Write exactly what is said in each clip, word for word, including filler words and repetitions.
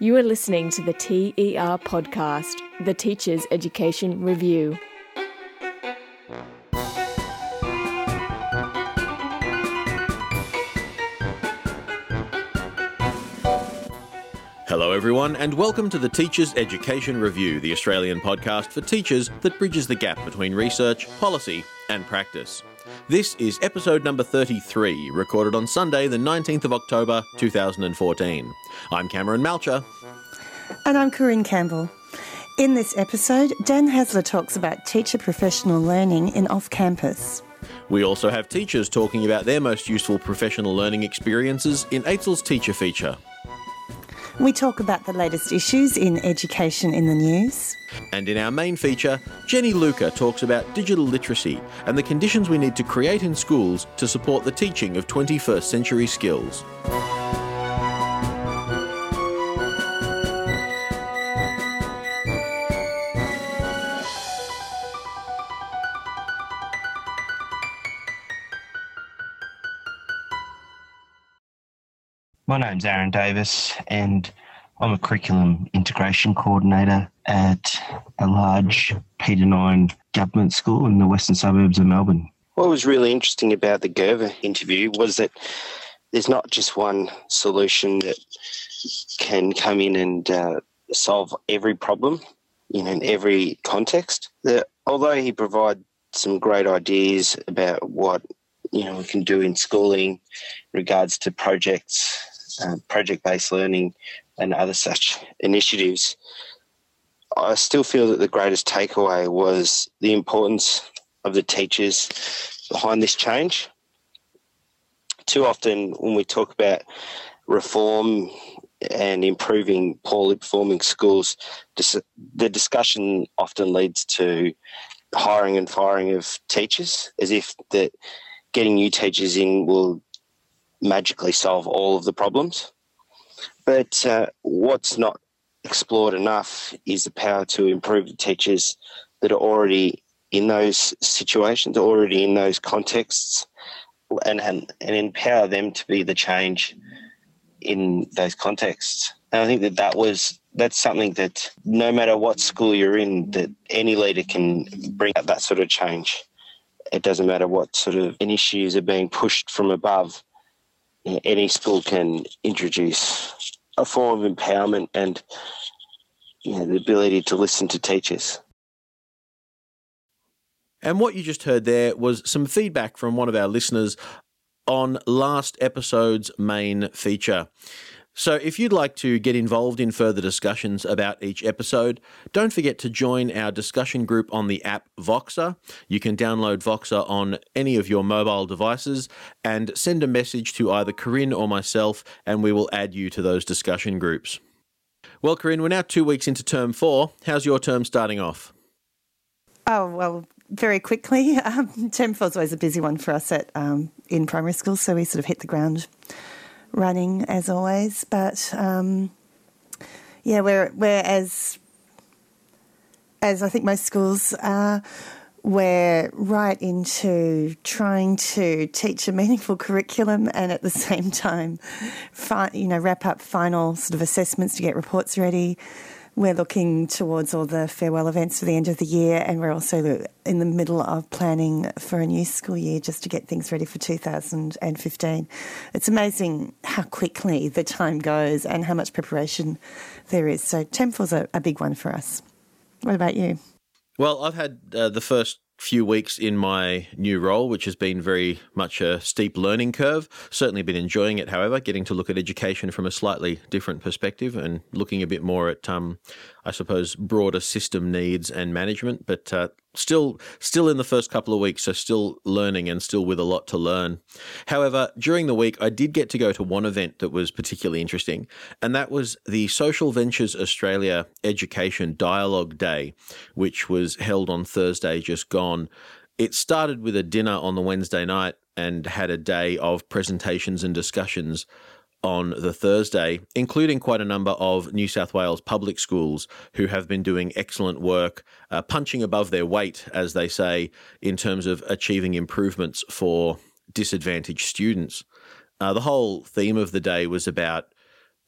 You are listening to the T E R podcast, the Teachers Education Review. Hello everyone and welcome to the Teachers Education Review, the Australian podcast for teachers that bridges the gap between research, policy and practice. This is episode number thirty-three, recorded on Sunday the nineteenth of October two thousand fourteen. I'm Cameron Malcher. And I'm Corinne Campbell. In this episode, Dan Hasler talks about teacher professional learning in off-campus. We also have teachers talking about their most useful professional learning experiences in AITSL's teacher feature. We talk about the latest issues in education in the news. And in our main feature, Jenny Luca talks about digital literacy and the conditions we need to create in schools to support the teaching of twenty-first century skills. My name's Aaron Davis and I'm a curriculum integration coordinator at a large P to nine government school in the western suburbs of Melbourne. What was really interesting about the Gerver interview was that there's not just one solution that can come in and uh, solve every problem, you know, in every context. That although he provided some great ideas about what, you know, we can do in schooling in regards to projects, uh, project-based learning and other such initiatives, I still feel that the greatest takeaway was the importance of the teachers behind this change. Too often when we talk about reform and improving poorly performing schools, the discussion often leads to hiring and firing of teachers, as if that getting new teachers in will magically solve all of the problems. But uh, what's not explored enough is the power to improve the teachers that are already in those situations, already in those contexts, and, and, and empower them to be the change in those contexts. And I think that, that was that's something that no matter what school you're in, that any leader can bring out that sort of change. It doesn't matter what sort of issues are being pushed from above. Any school can introduce a form of empowerment and, you know, the ability to listen to teachers. And what you just heard there was some feedback from one of our listeners on last episode's main feature. So if you'd like to get involved in further discussions about each episode, don't forget to join our discussion group on the app Voxer. You can download Voxer on any of your mobile devices and send a message to either Corinne or myself, and we will add you to those discussion groups. Well, Corinne, we're now two weeks into term four. How's your term starting off? Oh, well, very quickly. Um, term four is always a busy one for us at um, in primary school, so we sort of hit the ground running as always, but um, yeah, we're we're as as I think most schools are, we're right into trying to teach a meaningful curriculum and at the same time, fi- you know, wrap up final sort of assessments to get reports ready. We're looking towards all the farewell events for the end of the year, and we're also in the middle of planning for a new school year just to get things ready for two thousand fifteen. It's amazing how quickly the time goes and how much preparation there is. So term four's a, a big one for us. What about you? Well, I've had uh, the first few weeks in my new role, which has been very much a steep learning curve. Certainly been enjoying it, however, getting to look at education from a slightly different perspective and looking a bit more at, um, I suppose, broader system needs and management, but uh, still still in the first couple of weeks, so still learning and still with a lot to learn. However, during the week, I did get to go to one event that was particularly interesting, and that was the Social Ventures Australia Education Dialogue Day, which was held on Thursday just gone. It started with a dinner on the Wednesday night and had a day of presentations and discussions on the Thursday, including quite a number of New South Wales public schools who have been doing excellent work, uh, punching above their weight, as they say, in terms of achieving improvements for disadvantaged students. Uh, the whole theme of the day was about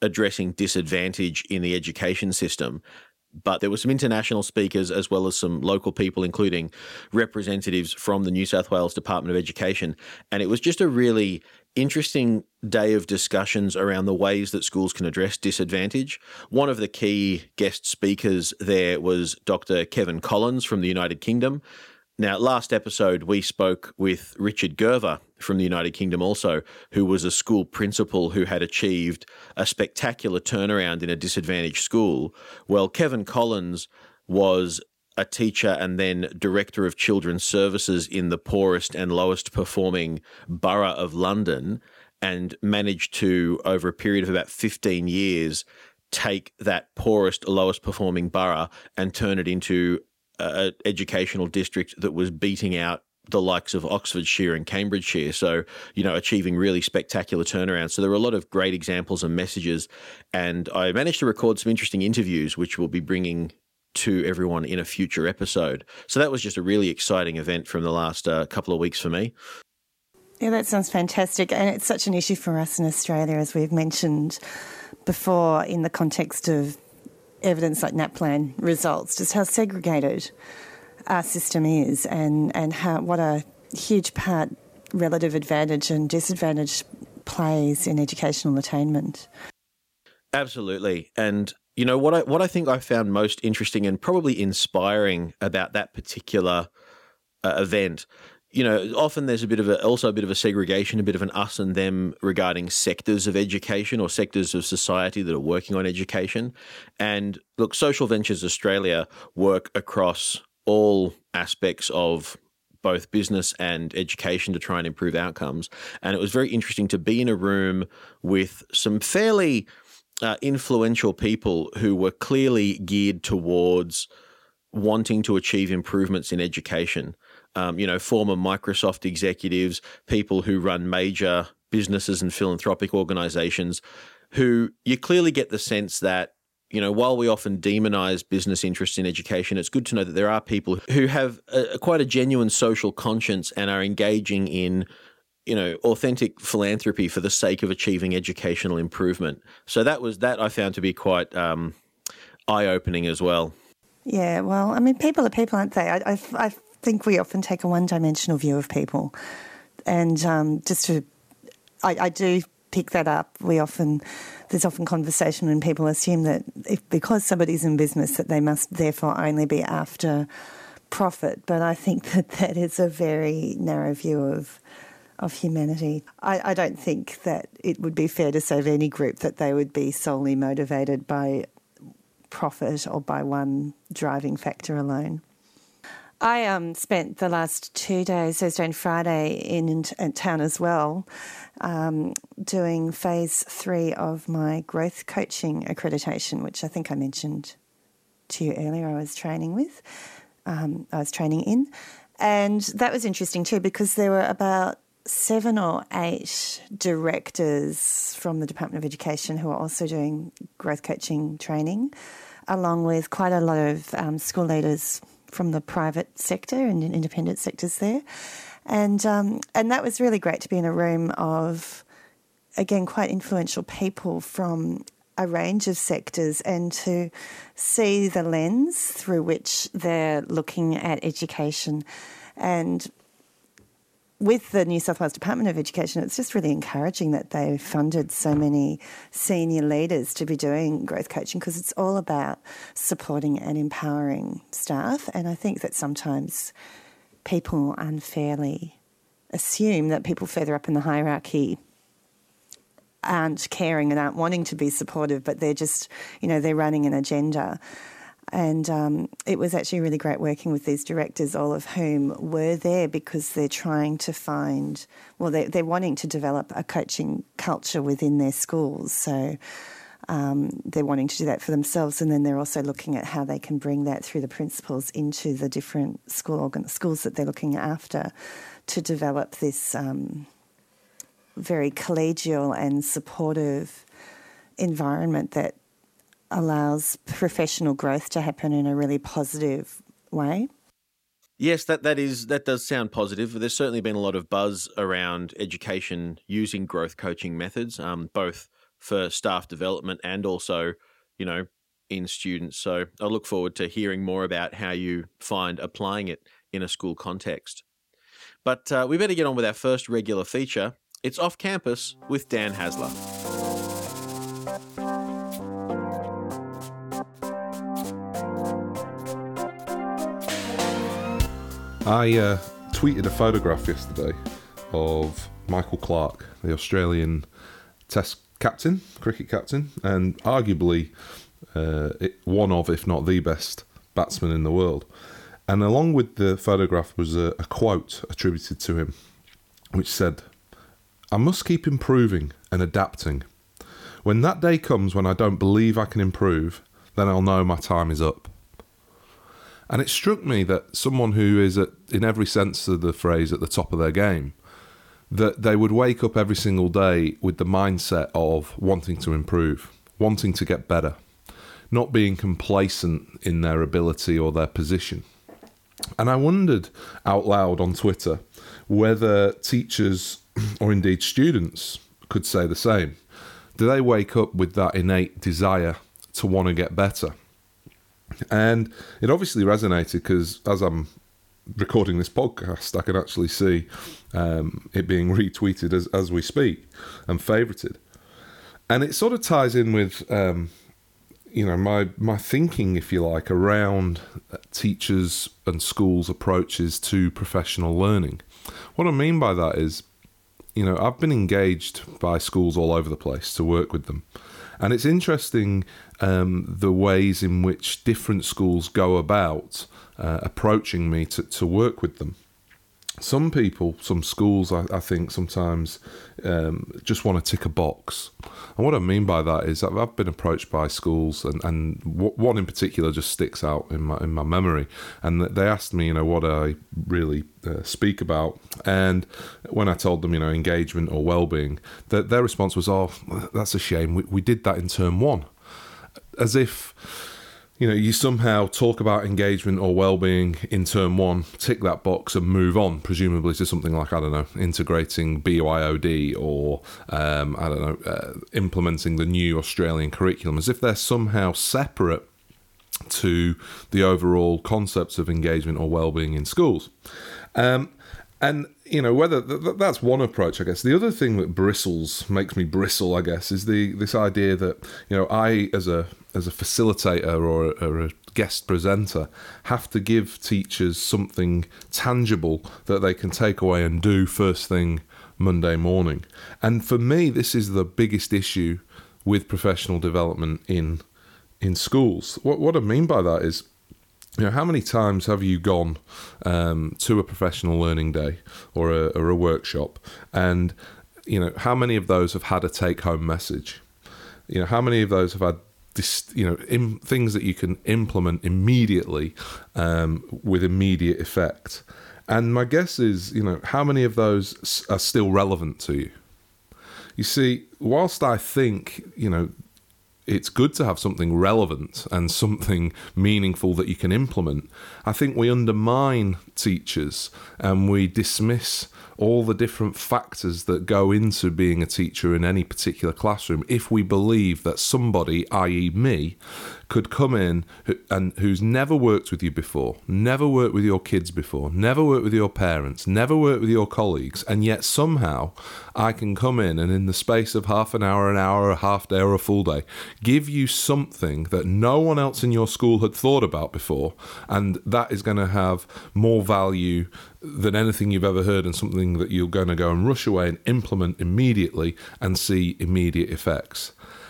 addressing disadvantage in the education system. But there were some international speakers as well as some local people, including representatives from the New South Wales Department of Education. And it was just a really interesting day of discussions around the ways that schools can address disadvantage. One of the key guest speakers there was Doctor Kevin Collins from the United Kingdom. Now, last episode, we spoke with Richard Gerver from the United Kingdom also, who was a school principal who had achieved a spectacular turnaround in a disadvantaged school. Well, Kevin Collins was a teacher and then Director of Children's Services in the poorest and lowest performing borough of London, and managed to, over a period of about fifteen years, take that poorest, lowest performing borough and turn it into an educational district that was beating out the likes of Oxfordshire and Cambridgeshire. So, you know, achieving really spectacular turnarounds. So there were a lot of great examples and messages. And I managed to record some interesting interviews, which we'll be bringing to everyone in a future episode. So that was just a really exciting event from the last uh, couple of weeks for me. Yeah, that sounds fantastic. And it's such an issue for us in Australia, as we've mentioned before, in the context of evidence like NAPLAN results, just how segregated our system is, and, and how what a huge part relative advantage and disadvantage plays in educational attainment. Absolutely. And, you know, what I what I think I found most interesting and probably inspiring about that particular uh, event, you know, often there's a bit of a, also a bit of a segregation, a bit of an us and them regarding sectors of education or sectors of society that are working on education. And look, Social Ventures Australia work across all aspects of both business and education to try and improve outcomes. And it was very interesting to be in a room with some fairly uh, influential people who were clearly geared towards wanting to achieve improvements in education. Um, you know, former Microsoft executives, people who run major businesses and philanthropic organizations, who you clearly get the sense that, you know, while we often demonize business interests in education, it's good to know that there are people who have a, quite a genuine social conscience and are engaging in, you know, authentic philanthropy for the sake of achieving educational improvement. So that was that I found to be quite um, eye-opening as well. Yeah, well, I mean, people are people, aren't they? I, I, I think we often take a one-dimensional view of people. And um, just to, I, I do pick that up. We often, there's often conversation when people assume that if because somebody's in business that they must therefore only be after profit. But I think that that is a very narrow view of of humanity. I, I don't think that it would be fair to say of any group that they would be solely motivated by profit or by one driving factor alone. I um, spent the last two days, Thursday and Friday, in, in, in town as well, um, doing phase three of my growth coaching accreditation, which I think I mentioned to you earlier I was training with, um, I was training in. And that was interesting too, because there were about seven or eight directors from the Department of Education who are also doing growth coaching training, along with quite a lot of um, school leaders from the private sector and independent sectors there. And um, and that was really great to be in a room of, again, quite influential people from a range of sectors and to see the lens through which they're looking at education. And with the New South Wales Department of Education, it's just really encouraging that they funded so many senior leaders to be doing growth coaching, because it's all about supporting and empowering staff. And I think that sometimes people unfairly assume that people further up in the hierarchy aren't caring and aren't wanting to be supportive, but they're just, you know, they're running an agenda. And um, it was actually really great working with these directors, all of whom were there because they're trying to find, well, they're, they're wanting to develop a coaching culture within their schools. So um, they're wanting to do that for themselves, and then they're also looking at how they can bring that through the principals into the different school organ- schools that they're looking after to develop this um, very collegial and supportive environment that allows professional growth to happen in a really positive way. Yes, that that is that does sound positive. There's certainly been a lot of buzz around education using growth coaching methods, um, both for staff development and also, you know, in students. So I look forward to hearing more about how you find applying it in a school context. But uh, we better get on with our first regular feature. It's Off Campus with Dan Hasler. I uh, tweeted a photograph yesterday of Michael Clarke, the Australian Test captain, cricket captain, and arguably uh, one of, if not the best batsman in the world. And along with the photograph was a, a quote attributed to him, which said, "I must keep improving and adapting. When that day comes when I don't believe I can improve, then I'll know my time is up." And it struck me that someone who is, at, in every sense of the phrase, at the top of their game, that they would wake up every single day with the mindset of wanting to improve, wanting to get better, not being complacent in their ability or their position. And I wondered out loud on Twitter whether teachers or indeed students could say the same. Do they wake up with that innate desire to want to get better? And it obviously resonated because as I'm recording this podcast, I can actually see um, it being retweeted as, as we speak and favorited. And it sort of ties in with, um, you know, my, my thinking, if you like, around teachers' and schools' approaches to professional learning. What I mean by that is, you know, I've been engaged by schools all over the place to work with them. And it's interesting um, the ways in which different schools go about uh, approaching me to, to work with them. Some people, some schools, I, I think sometimes um, just want to tick a box. And what I mean by that is that I've been approached by schools, and, and w- one in particular just sticks out in my in my memory. And they asked me, you know, what I really uh, speak about. And when I told them, you know, engagement or well-being, their, their response was, "Oh, that's a shame. We, we did that in term one." As if, you know, you somehow talk about engagement or well-being in term one, tick that box and move on, presumably to something like, I don't know, integrating B Y O D or, um, I don't know, uh, implementing the new Australian curriculum, as if they're somehow separate to the overall concepts of engagement or well-being in schools. Um, and, you know, whether th- that's one approach, I guess. The other thing that bristles, makes me bristle, I guess, is the this idea that, you know, I, as a as a facilitator or a, or a guest presenter, have to give teachers something tangible that they can take away and do first thing Monday morning. And for me, this is the biggest issue with professional development in in schools. What what I mean by that is, you know, how many times have you gone um, to a professional learning day or a, or a workshop, and, you know, how many of those have had a take-home message? You know, how many of those have had this, you know, in, things that you can implement immediately um, with immediate effect? And my guess is, you know, how many of those are still relevant to you? You see, whilst I think, you know, it's good to have something relevant and something meaningful that you can implement, I think we undermine teachers and we dismiss all the different factors that go into being a teacher in any particular classroom if we believe that somebody, that is me, could come in who, and who's never worked with you before, never worked with your kids before, never worked with your parents, never worked with your colleagues, and yet somehow I can come in and in the space of half an hour, an hour, a half day or a full day, give you something that no one else in your school had thought about before, and that is going to have more value than anything you've ever heard, and something that you're going to go and rush away and implement immediately and see immediate effects.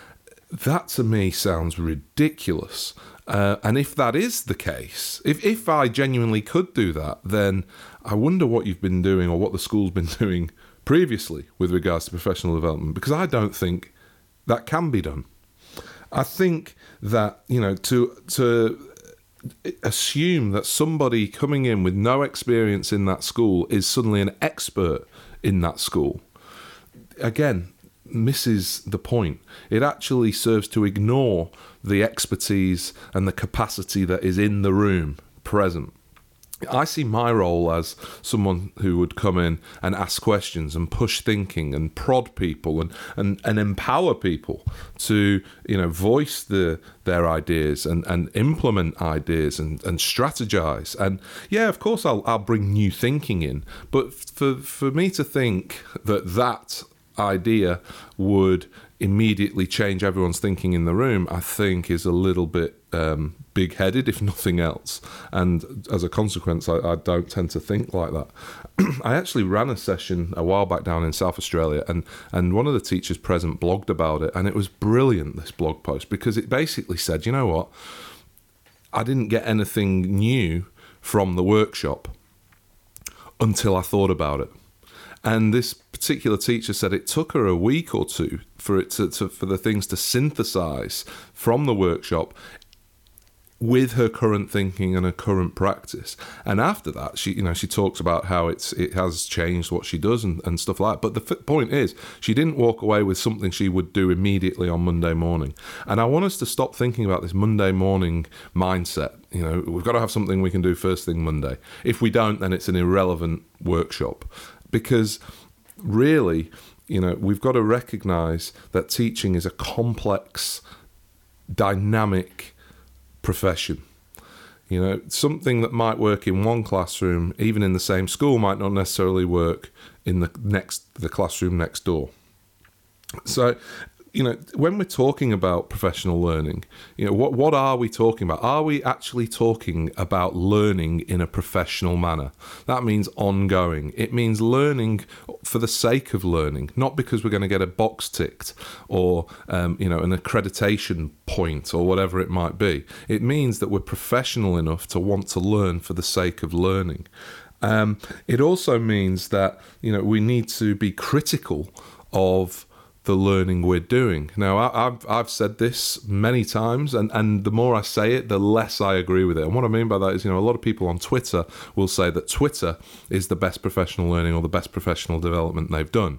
That to me sounds ridiculous. Uh, and if that is the case, if, if I genuinely could do that, then I wonder what you've been doing or what the school's been doing previously with regards to professional development, because I don't think that can be done. I think that, you know, to to assume that somebody coming in with no experience in that school is suddenly an expert in that school, again, misses the point. It actually serves to ignore the expertise and the capacity that is in the room present. I see my role as someone who would come in and ask questions and push thinking and prod people and, and, and empower people to, you know, voice the their ideas and, and implement ideas and, and strategize. And yeah, of course, I'll I'll bring new thinking in. But for for me to think that that idea would immediately change everyone's thinking in the room, I think is a little bit um, big-headed, if nothing else. And as a consequence, I, I don't tend to think like that. I actually ran a session a while back down in South Australia, and, and one of the teachers present blogged about it, and it was brilliant, this blog post, because it basically said, you know what, I didn't get anything new from the workshop until I thought about it. And this particular teacher said it took her a week or two for it to, to for the things to synthesize from the workshop with her current thinking and her current practice. And after that, she, you know, she talks about how it's it has changed what she does and, and stuff like that. But the f- point is, she didn't walk away with something she would do immediately on Monday morning. And I want us to stop thinking about this Monday morning mindset. You know, we've got to have something we can do first thing Monday. If we don't, then it's an irrelevant workshop. Because really, you know, we've got to recognize that teaching is a complex, dynamic profession. You know, something that might work in one classroom, even in the same school, might not necessarily work in the next the classroom next door. So, you know, when we're talking about professional learning, you know, what what are we talking about? Are we actually talking about learning in a professional manner? That means ongoing. It means learning for the sake of learning, not because we're going to get a box ticked or, um, you know, an accreditation point or whatever it might be. It means that we're professional enough to want to learn for the sake of learning. Um, it also means that, you know, we need to be critical of the learning we're doing. Now, I, I've I've said this many times, and, and the more I say it, the less I agree with it. And what I mean by that is, you know, a lot of people on Twitter will say that Twitter is the best professional learning or the best professional development they've done.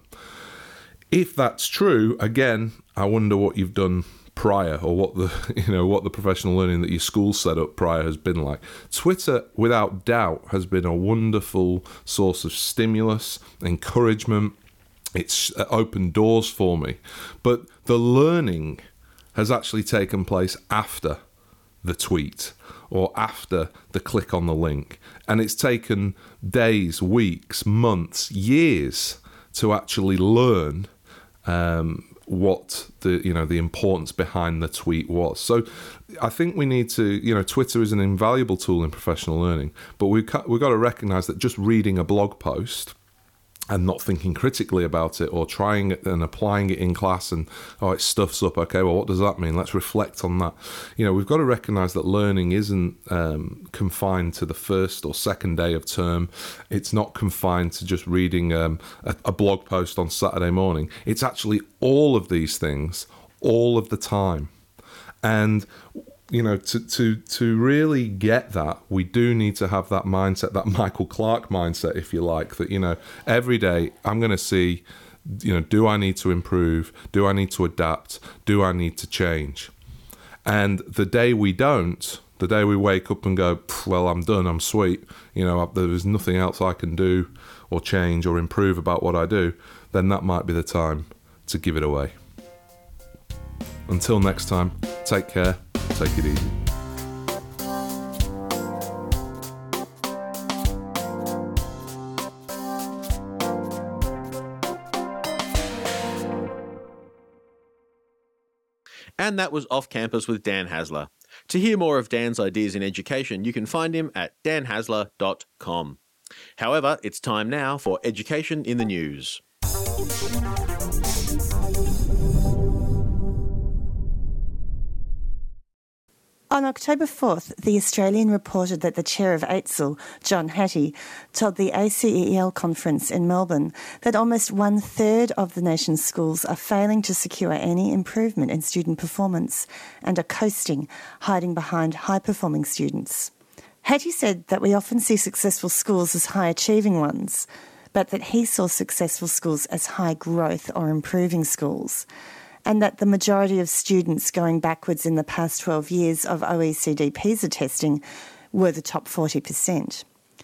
If that's true, again, I wonder what you've done prior, or what the you know what the professional learning that your school set up prior has been like. Twitter, without doubt, has been a wonderful source of stimulus, encouragement. It's opened doors for me. But the learning has actually taken place after the tweet or after the click on the link. And it's taken days, weeks, months, years to actually learn um, what the you know the importance behind the tweet was. So I think we need to, you know, Twitter is an invaluable tool in professional learning, but we've got, we've got to recognise that just reading a blog post and not thinking critically about it or trying it and applying it in class and, oh, it stuffs up. Okay, well, what does that mean? Let's reflect on that. You know, we've got to recognise that learning isn't um, confined to the first or second day of term. It's not confined to just reading um, a, a blog post on Saturday morning. It's actually all of these things, all of the time. And you know, to, to to really get that, we do need to have that mindset, that Michael Clark mindset, if you like, that, you know, every day I'm going to see, you know, do I need to improve? Do I need to adapt? Do I need to change? And the day we don't, the day we wake up and go, well, I'm done, I'm sweet, you know, there's nothing else I can do or change or improve about what I do, then that might be the time to give it away. Until next time, take care. Take it easy. And that was Off Campus with Dan Hasler. To hear more of Dan's ideas in education, you can find him at dan hasler dot com. However, it's time now for Education in the News. On October fourth, The Australian reported that the chair of A I T S L, John Hattie, told the A C E E L conference in Melbourne that almost one-third of the nation's schools are failing to secure any improvement in student performance and are coasting, hiding behind high-performing students. Hattie said that we often see successful schools as high-achieving ones, but that he saw successful schools as high-growth or improving schools, and that the majority of students going backwards in the past twelve years of O E C D PISA testing were the top forty percent.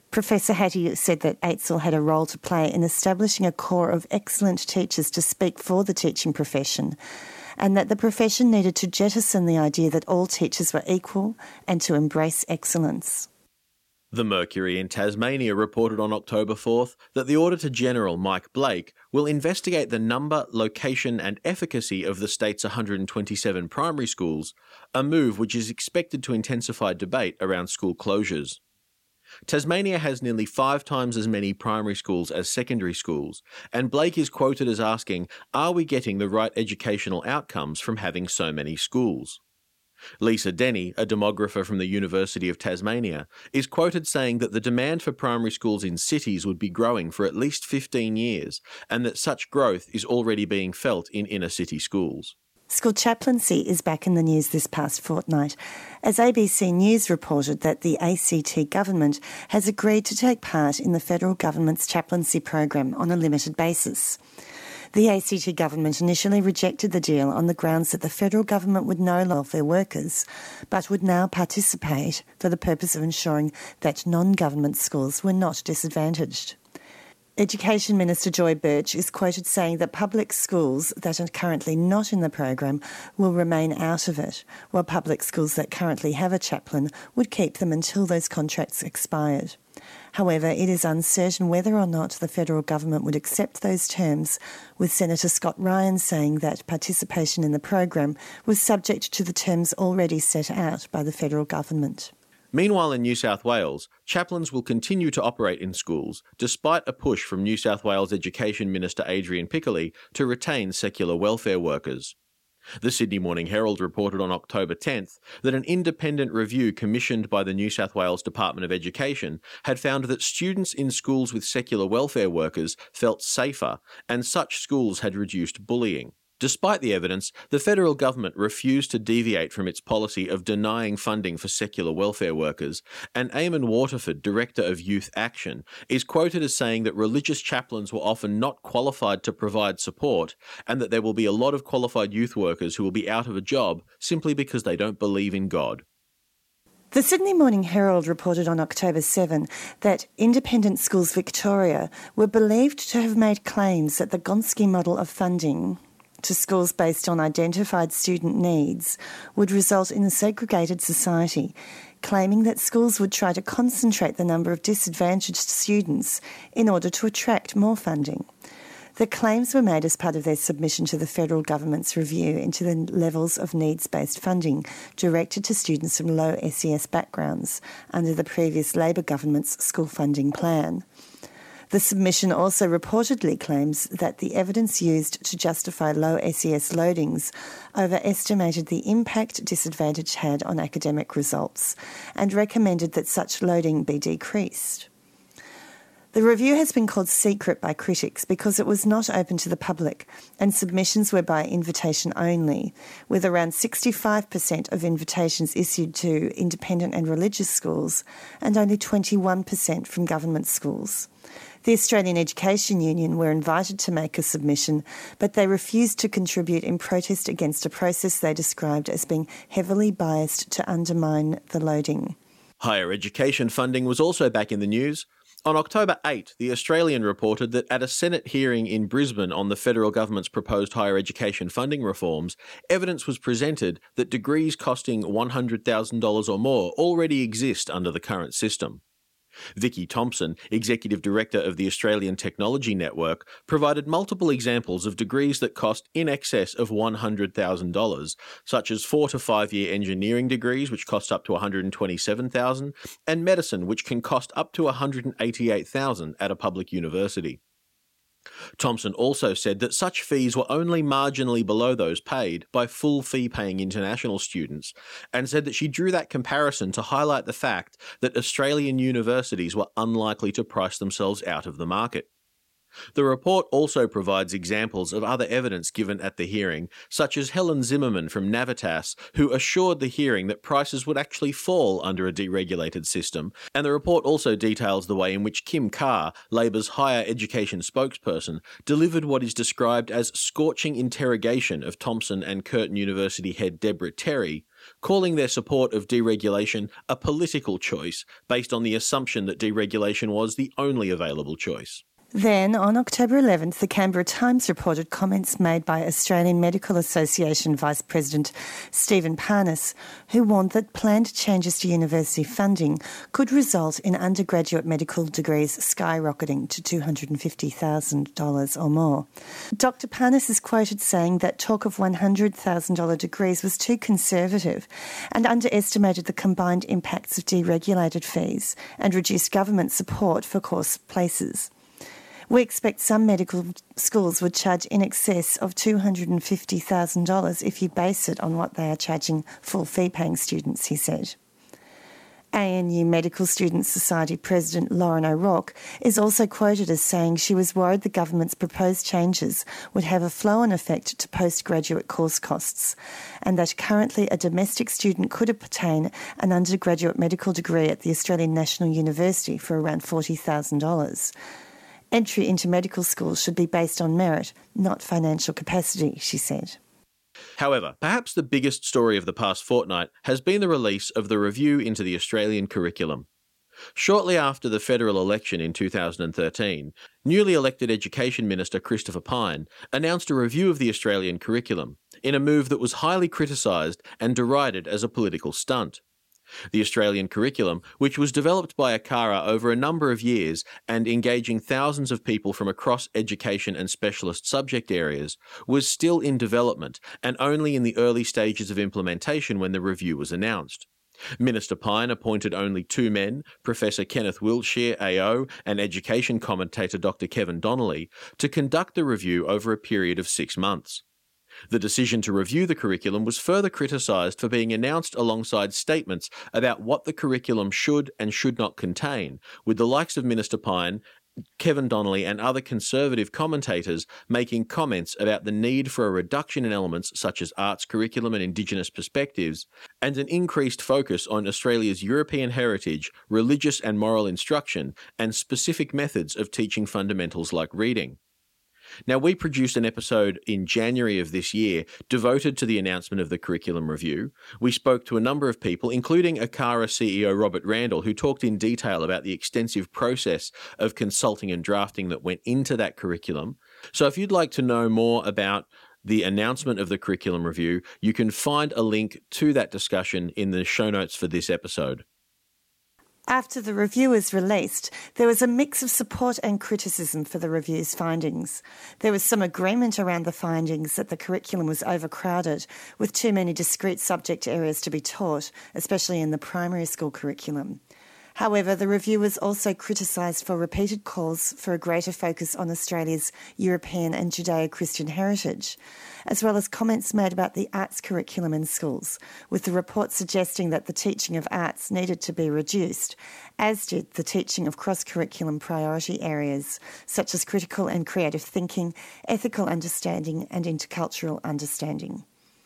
Professor Hattie said that AITSL had a role to play in establishing a core of excellent teachers to speak for the teaching profession, and that the profession needed to jettison the idea that all teachers were equal and to embrace excellence. The Mercury in Tasmania reported on October fourth that the Auditor-General Mike Blake will investigate the number, location and efficacy of the state's one hundred twenty-seven primary schools, a move which is expected to intensify debate around school closures. Tasmania has nearly five times as many primary schools as secondary schools, and Blake is quoted as asking, "Are we getting the right educational outcomes from having so many schools?" Lisa Denny, a demographer from the University of Tasmania, is quoted saying that the demand for primary schools in cities would be growing for at least fifteen years, and that such growth is already being felt in inner city schools. School chaplaincy is back in the news this past fortnight, as A B C News reported that the A C T government has agreed to take part in the federal government's chaplaincy program on a limited basis. The A C T government initially rejected the deal on the grounds that the federal government would no longer welfare workers, but would now participate for the purpose of ensuring that non-government schools were not disadvantaged. Education Minister Joy Birch is quoted saying that public schools that are currently not in the program will remain out of it, while public schools that currently have a chaplain would keep them until those contracts expired. However, it is uncertain whether or not the federal government would accept those terms, with Senator Scott Ryan saying that participation in the program was subject to the terms already set out by the federal government. Meanwhile, in New South Wales, chaplains will continue to operate in schools, despite a push from New South Wales Education Minister Adrian Piccoli to retain secular welfare workers. The Sydney Morning Herald reported on October tenth that an independent review commissioned by the New South Wales Department of Education had found that students in schools with secular welfare workers felt safer, and such schools had reduced bullying. Despite the evidence, the federal government refused to deviate from its policy of denying funding for secular welfare workers, and Eamon Waterford, Director of Youth Action, is quoted as saying that religious chaplains were often not qualified to provide support, and that there will be a lot of qualified youth workers who will be out of a job simply because they don't believe in God. The Sydney Morning Herald reported on October seventh that Independent Schools Victoria were believed to have made claims that the Gonski model of funding to schools based on identified student needs would result in a segregated society, claiming that schools would try to concentrate the number of disadvantaged students in order to attract more funding. The claims were made as part of their submission to the federal government's review into the levels of needs-based funding directed to students from low S E S backgrounds under the previous Labor government's school funding plan. The submission also reportedly claims that the evidence used to justify low S E S loadings overestimated the impact disadvantage had on academic results and recommended that such loading be decreased. The review has been called secret by critics because it was not open to the public and submissions were by invitation only, with around sixty-five percent of invitations issued to independent and religious schools and only twenty-one percent from government schools. The Australian Education Union were invited to make a submission, but they refused to contribute in protest against a process they described as being heavily biased to undermine the loading. Higher education funding was also back in the news. On October eighth, The Australian reported that at a Senate hearing in Brisbane on the federal government's proposed higher education funding reforms, evidence was presented that degrees costing one hundred thousand dollars or more already exist under the current system. Vicky Thompson, Executive Director of the Australian Technology Network, provided multiple examples of degrees that cost in excess of one hundred thousand dollars, such as four to five year engineering degrees, which cost up to one hundred twenty-seven thousand dollars, and medicine, which can cost up to one hundred eighty-eight thousand dollars at a public university. Thompson also said that such fees were only marginally below those paid by full fee-paying international students, and said that she drew that comparison to highlight the fact that Australian universities were unlikely to price themselves out of the market. The report also provides examples of other evidence given at the hearing, such as Helen Zimmerman from Navitas, who assured the hearing that prices would actually fall under a deregulated system, and the report also details the way in which Kim Carr, Labor's higher education spokesperson, delivered what is described as scorching interrogation of Thompson and Curtin University head Deborah Terry, calling their support of deregulation a political choice based on the assumption that deregulation was the only available choice. Then, on October eleventh, the Canberra Times reported comments made by Australian Medical Association Vice President Stephen Parnas, who warned that planned changes to university funding could result in undergraduate medical degrees skyrocketing to two hundred fifty thousand dollars or more. Doctor Parnas is quoted saying that talk of one hundred thousand dollars degrees was too conservative and underestimated the combined impacts of deregulated fees and reduced government support for course places. We expect some medical schools would charge in excess of two hundred fifty thousand dollars if you base it on what they are charging full fee-paying students, he said. A N U Medical Students Society President Lauren O'Rourke is also quoted as saying she was worried the government's proposed changes would have a flow-on effect to postgraduate course costs, and that currently a domestic student could obtain an undergraduate medical degree at the Australian National University for around forty thousand dollars. Entry into medical school should be based on merit, not financial capacity, she said. However, perhaps the biggest story of the past fortnight has been the release of the review into the Australian curriculum. Shortly after the federal election in two thousand thirteen, newly elected Education Minister Christopher Pyne announced a review of the Australian curriculum, in a move that was highly criticised and derided as a political stunt. The Australian curriculum, which was developed by ACARA over a number of years and engaging thousands of people from across education and specialist subject areas, was still in development and only in the early stages of implementation when the review was announced. Minister Pyne appointed only two men, Professor Kenneth Wiltshire, A O, and education commentator Doctor Kevin Donnelly, to conduct the review over a period of six months. The decision to review the curriculum was further criticised for being announced alongside statements about what the curriculum should and should not contain, with the likes of Minister Pyne, Kevin Donnelly and other Conservative commentators making comments about the need for a reduction in elements such as arts curriculum and Indigenous perspectives, and an increased focus on Australia's European heritage, religious and moral instruction, and specific methods of teaching fundamentals like reading. Now, we produced an episode in January of this year devoted to the announcement of the curriculum review. We spoke to a number of people, including ACARA C E O Robert Randall, who talked in detail about the extensive process of consulting and drafting that went into that curriculum. So if you'd like to know more about the announcement of the curriculum review, you can find a link to that discussion in the show notes for this episode. After the review was released, there was a mix of support and criticism for the review's findings. There was some agreement around the findings that the curriculum was overcrowded, with too many discrete subject areas to be taught, especially in the primary school curriculum. However, the review was also criticised for repeated calls for a greater focus on Australia's European and Judeo-Christian heritage, as well as comments made about the arts curriculum in schools, with the report suggesting that the teaching of arts needed to be reduced, as did the teaching of cross-curriculum priority areas, such as critical and creative thinking, ethical understanding and intercultural understanding.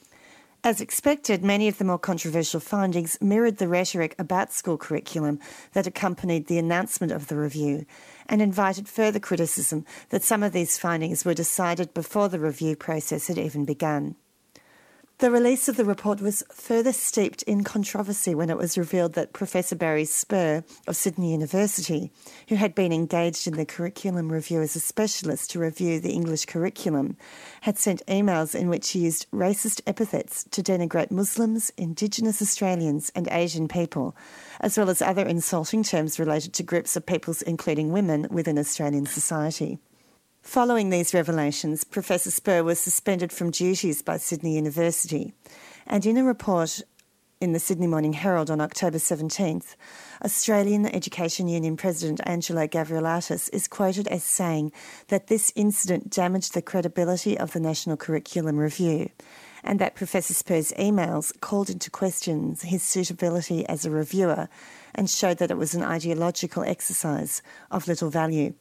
As expected, many of the more controversial findings mirrored the rhetoric about school curriculum that accompanied the announcement of the review and invited further criticism that some of these findings were decided before the review process had even begun. The release of the report was further steeped in controversy when it was revealed that Professor Barry Spur of Sydney University, who had been engaged in the curriculum review as a specialist to review the English curriculum, had sent emails in which he used racist epithets to denigrate Muslims, Indigenous Australians and Asian people, as well as other insulting terms related to groups of peoples including women within Australian society. Following these revelations, Professor Spur was suspended from duties by Sydney University, and in a report in the Sydney Morning Herald on October seventeenth, Australian Education Union President Angelo Gavrilatis is quoted as saying that this incident damaged the credibility of the National Curriculum Review, and that Professor Spur's emails called into question his suitability as a reviewer and showed that it was an ideological exercise of little value.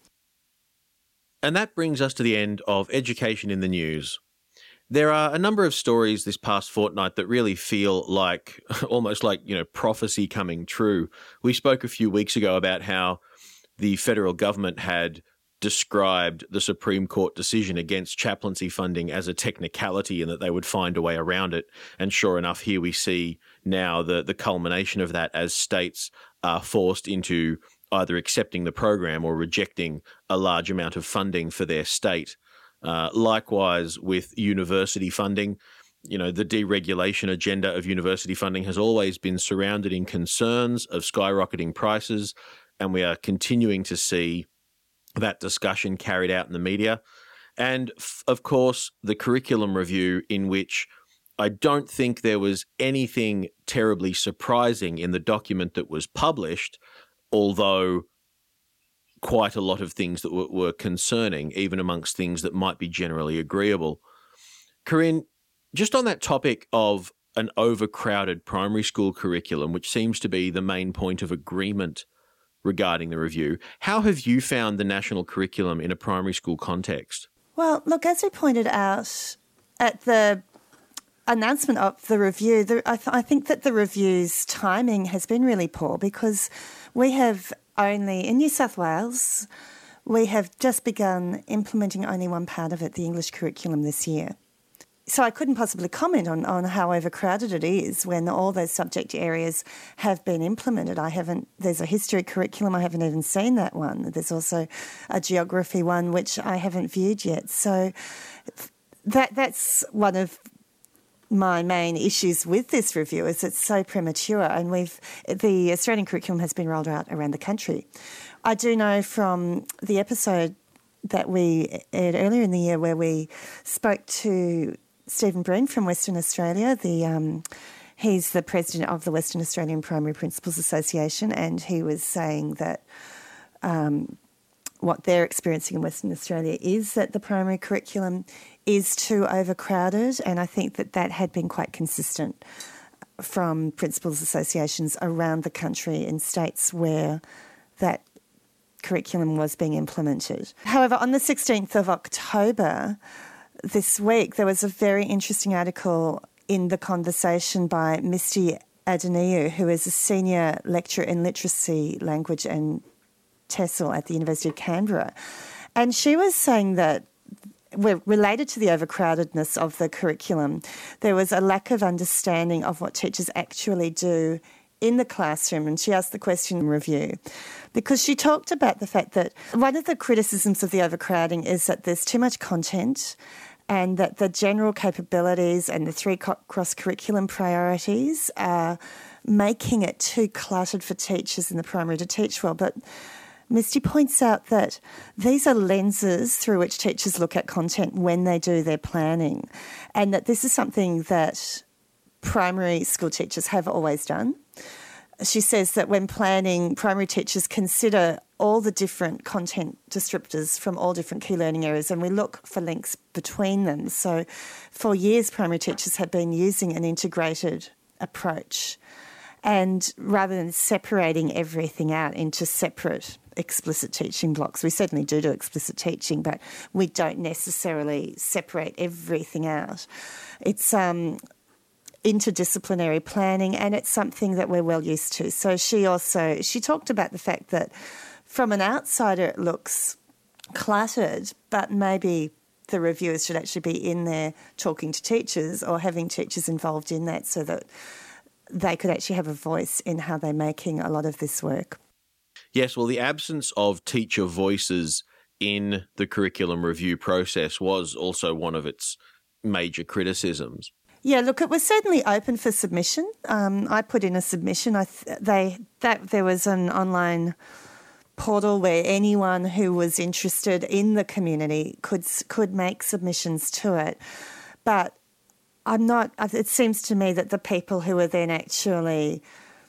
And that brings us to the end of Education in the News. There are a number of stories this past fortnight that really feel like, almost like, you know, prophecy coming true. We spoke a few weeks ago about how the federal government had described the Supreme Court decision against chaplaincy funding as a technicality and that they would find a way around it. And sure enough, here we see now the, the culmination of that as states are forced into either accepting the program or rejecting a large amount of funding for their state. Uh, likewise with university funding, you know, the deregulation agenda of university funding has always been surrounded in concerns of skyrocketing prices, and we are continuing to see that discussion carried out in the media. And, f- of course, the curriculum review, in which I don't think there was anything terribly surprising in the document that was published, although quite a lot of things that w- were concerning, even amongst things that might be generally agreeable. Corinne, just on that topic of an overcrowded primary school curriculum, which seems to be the main point of agreement regarding the review, how have you found the national curriculum in a primary school context? Well, look, as we pointed out at the announcement of the review, the, I, th- I think that the review's timing has been really poor, because we have only, in New South Wales, we have just begun implementing only one part of it, the English curriculum, this year. So I couldn't possibly comment on, on how overcrowded it is when all those subject areas have been implemented. I haven't, there's a history curriculum, I haven't even seen that one. There's also a geography one, which I haven't viewed yet. So that that's one of my main issues with this review, is it's so premature, and we've the Australian curriculum has been rolled out around the country. I do know from the episode that we aired earlier in the year where we spoke to Stephen Breen from Western Australia, the um, he's the president of the Western Australian Primary Principals Association, and he was saying that um, what they're experiencing in Western Australia is that the primary curriculum is too overcrowded, and I think that that had been quite consistent from principals associations around the country in states where that curriculum was being implemented. However, on the sixteenth of October this week, there was a very interesting article in The Conversation by Misty Adeniu, who is a senior lecturer in literacy, language and TESOL at the University of Canberra. And she was saying that, related to the overcrowdedness of the curriculum, there was a lack of understanding of what teachers actually do in the classroom. And she asked the question in review, because she talked about the fact that one of the criticisms of the overcrowding is that there's too much content, and that the general capabilities and the three cross-curriculum priorities are making it too cluttered for teachers in the primary to teach well. But Misty points out that these are lenses through which teachers look at content when they do their planning, and that this is something that primary school teachers have always done. She says that when planning, primary teachers consider all the different content descriptors from all different key learning areas, and we look for links between them. So for years, primary teachers have been using an integrated approach, and rather than separating everything out into separate explicit teaching blocks, we certainly do do explicit teaching, but we don't necessarily separate everything out. It's um, interdisciplinary planning, and it's something that we're well used to. So she also, she talked about the fact that from an outsider it looks cluttered, but maybe the reviewers should actually be in there talking to teachers or having teachers involved in that so that they could actually have a voice in how they're making a lot of this work. Yes, well, the absence of teacher voices in the curriculum review process was also one of its major criticisms. Yeah, look, it was certainly open for submission. Um, I put in a submission. I th- they that there was an online portal where anyone who was interested in the community could could make submissions to it. But I'm not. It seems to me that the people who are then actually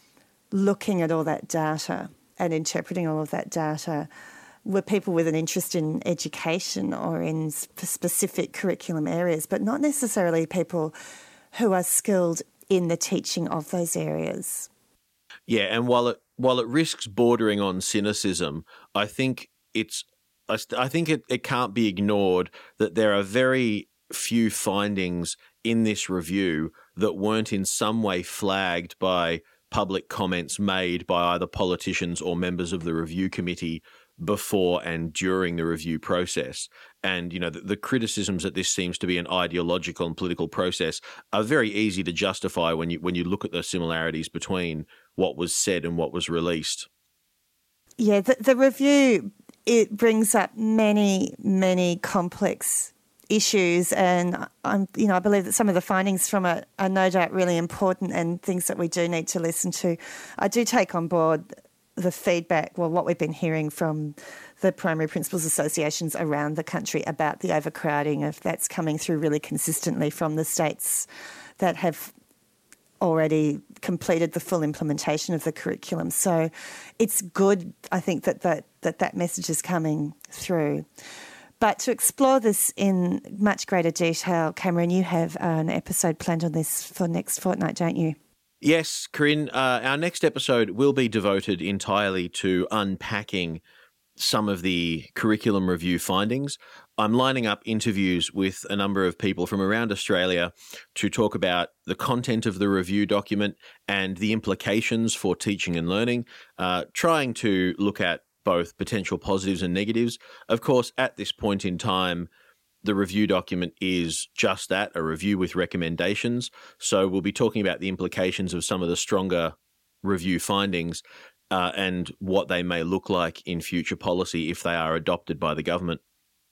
looking at all that data and interpreting all of that data were people with an interest in education or in specific curriculum areas, but not necessarily people who are skilled in the teaching of those areas. Yeah, and while it while it risks bordering on cynicism, I think it's I, I think it, it can't be ignored that there are very few findings in this review that weren't in some way flagged by public comments made by either politicians or members of the review committee before and during the review process. And, you know, the, the criticisms that this seems to be an ideological and political process are very easy to justify when you when you look at the similarities between what was said and what was released. Yeah, the, the review, it brings up many, many complex issues, and I'm, you know, I believe that some of the findings from it are no doubt really important and things that we do need to listen to. I do take on board the feedback, well, what we've been hearing from the primary principals associations around the country about the overcrowding, if that's coming through really consistently from the states that have already completed the full implementation of the curriculum. So it's good, I think, that that, that, that message is coming through. But to explore this in much greater detail, Cameron, you have an episode planned on this for next fortnight, don't you? Yes, Corinne, uh, our next episode will be devoted entirely to unpacking some of the curriculum review findings. I'm lining up interviews with a number of people from around Australia to talk about the content of the review document and the implications for teaching and learning, uh, trying to look at both potential positives and negatives. Of course, at this point in time, the review document is just that, a review with recommendations. So we'll be talking about the implications of some of the stronger review findings uh, and what they may look like in future policy if they are adopted by the government.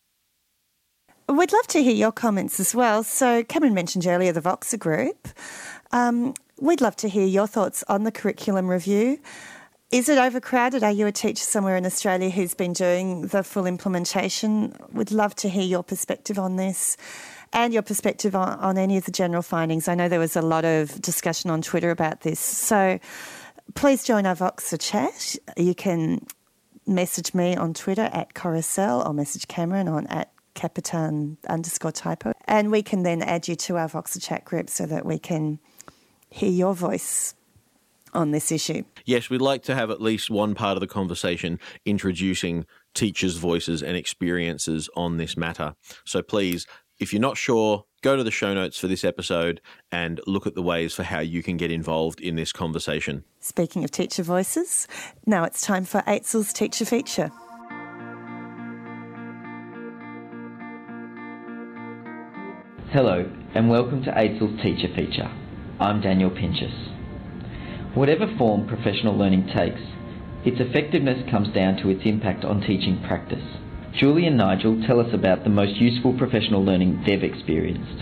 We'd love to hear your comments as well. So Cameron mentioned earlier the Voxer group. Um, we'd love to hear your thoughts on the curriculum review. Is it overcrowded? Are you a teacher somewhere in Australia who's been doing the full implementation? We'd love to hear your perspective on this and your perspective on, on any of the general findings. I know there was a lot of discussion on Twitter about this. So please join our Voxer chat. You can message me on Twitter at Coruscant or message Cameron on at Capitan underscore typo. And we can then add you to our Voxer chat group so that we can hear your voice on this issue. Yes, we'd like to have at least one part of the conversation introducing teachers' voices and experiences on this matter. So please, if you're not sure, go to the show notes for this episode and look at the ways for how you can get involved in this conversation. Speaking of teacher voices, now it's time for A T S L's Teacher Feature. Hello and welcome to A T S L's Teacher Feature. I'm Daniel Pinchas. Whatever form professional learning takes, its effectiveness comes down to its impact on teaching practice. Julie and Nigel tell us about the most useful professional learning they've experienced.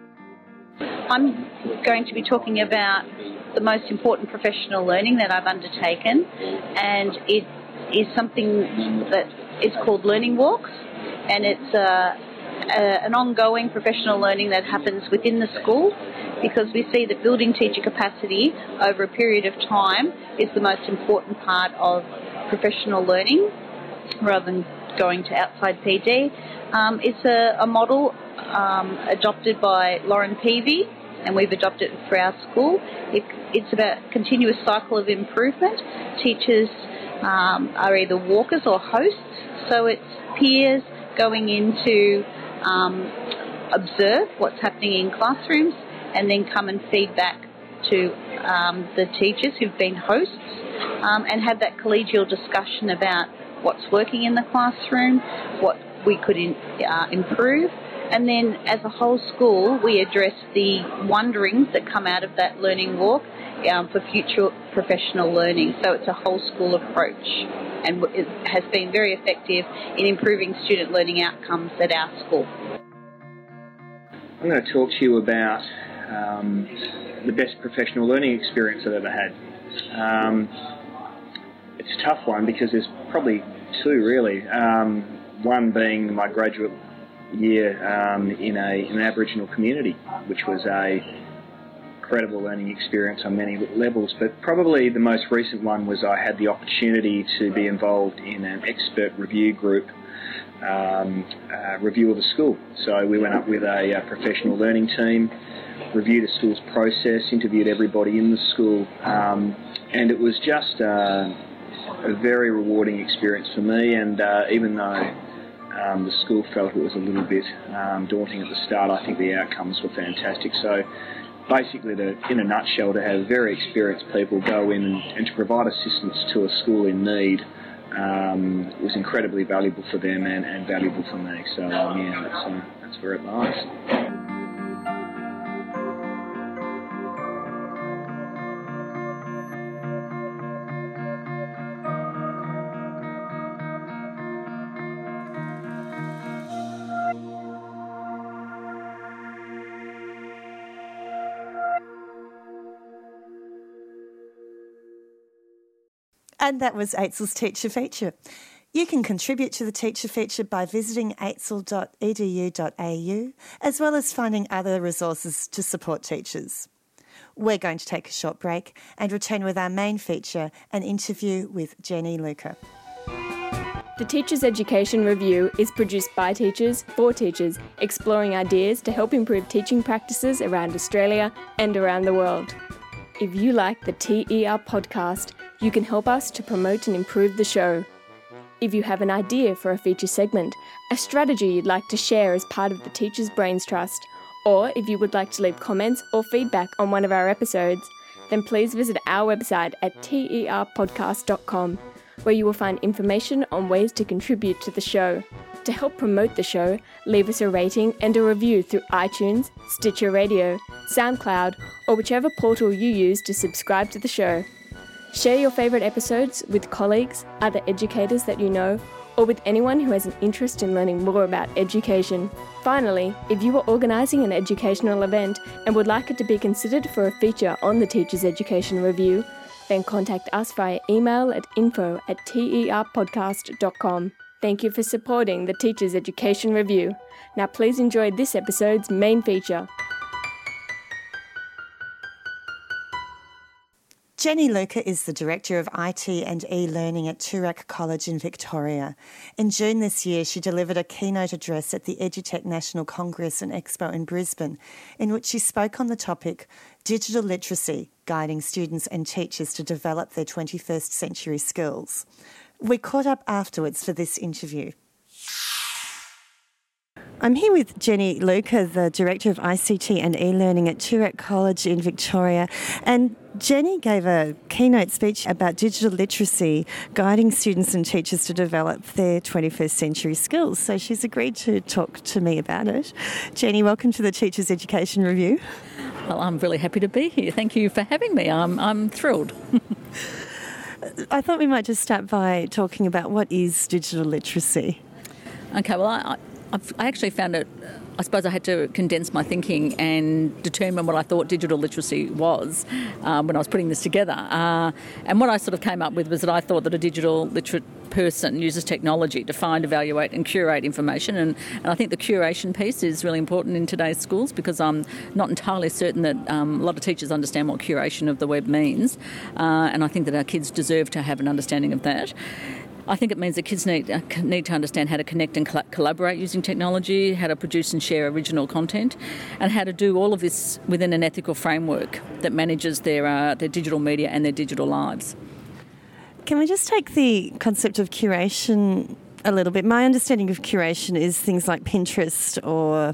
I'm going to be talking about the most important professional learning that I've undertaken, and it is something that is called Learning Walks, and it's a Uh, an ongoing professional learning that happens within the school, because we see that building teacher capacity over a period of time is the most important part of professional learning rather than going to outside P D. Um, it's a, a model um, adopted by Lauren Peavy, and we've adopted it for our school. It, it's about a continuous cycle of improvement. Teachers um, are either walkers or hosts, so it's peers going into Um, observe what's happening in classrooms and then come and feed back to um, the teachers who've been hosts um, and have that collegial discussion about what's working in the classroom, what we could in, uh, improve, and then as a whole school we address the wonderings that come out of that learning walk um, for future professional learning. So it's a whole school approach, and it has been very effective in improving student learning outcomes at our school. I'm going to talk to you about um, the best professional learning experience I've ever had. Um, it's a tough one because there's probably two really. Um, one being my graduate year um, in, a, in an Aboriginal community, which was a incredible learning experience on many levels, but probably the most recent one was I had the opportunity to be involved in an expert review group um, uh, review of the school. So we went up with a, a professional learning team, reviewed the school's process, interviewed everybody in the school, um, and it was just uh, a very rewarding experience for me. And uh, even though um, the school felt it was a little bit um, daunting at the start, I think the outcomes were fantastic. So basically, to, in a nutshell, to have very experienced people go in and, and to provide assistance to a school in need um, was incredibly valuable for them and, and valuable for me. So um, yeah, that's, uh, that's where it lies. And that was AITSL's Teacher Feature. You can contribute to the Teacher Feature by visiting a i t s l dot e d u dot a u, as well as finding other resources to support teachers. We're going to take a short break and return with our main feature, an interview with Jenny Luca. The Teachers Education Review is produced by teachers for teachers, exploring ideas to help improve teaching practices around Australia and around the world. If you like the T E R podcast, you can help us to promote and improve the show. If you have an idea for a feature segment, a strategy you'd like to share as part of the Teachers Brains Trust, or if you would like to leave comments or feedback on one of our episodes, then please visit our website at t e r podcast dot com, where you will find information on ways to contribute to the show. To help promote the show, leave us a rating and a review through iTunes, Stitcher Radio, SoundCloud, or whichever portal you use to subscribe to the show. Share your favourite episodes with colleagues, other educators that you know, or with anyone who has an interest in learning more about education. Finally, if you are organising an educational event and would like it to be considered for a feature on the Teachers Education Review, then contact us via email at info at t e r podcast dot com. Thank you for supporting the Teachers Education Review. Now please enjoy this episode's main feature. Jenny Luca is the Director of I T and E-Learning at Toorak College in Victoria. In June this year, she delivered a keynote address at the EduTech National Congress and Expo in Brisbane, in which she spoke on the topic Digital Literacy, Guiding Students and Teachers to Develop Their twenty-first Century Skills. We caught up afterwards for this interview. I'm here with Jenny Luca, the Director of I C T and E-Learning at Toorak College in Victoria. And Jenny gave a keynote speech about digital literacy, guiding students and teachers to develop their twenty-first century skills. So she's agreed to talk to me about it. Jenny, welcome to the Teachers Education Review. Well, I'm really happy to be here. Thank you for having me. I'm, I'm thrilled. I thought we might just start by talking about what is digital literacy. Okay, well, I, I've, I actually found it, I suppose I had to condense my thinking and determine what I thought digital literacy was um, when I was putting this together. Uh, and what I sort of came up with was that I thought that a digital literate person uses technology to find, evaluate and curate information. And, and I think the curation piece is really important in today's schools, because I'm not entirely certain that um, a lot of teachers understand what curation of the web means. Uh, and I think that our kids deserve to have an understanding of that. I think it means that kids need, uh, need to understand how to connect and cl- collaborate using technology, how to produce and share original content, and how to do all of this within an ethical framework that manages their, uh, their digital media and their digital lives. Can we just take the concept of curation a little bit? My understanding of curation is things like Pinterest or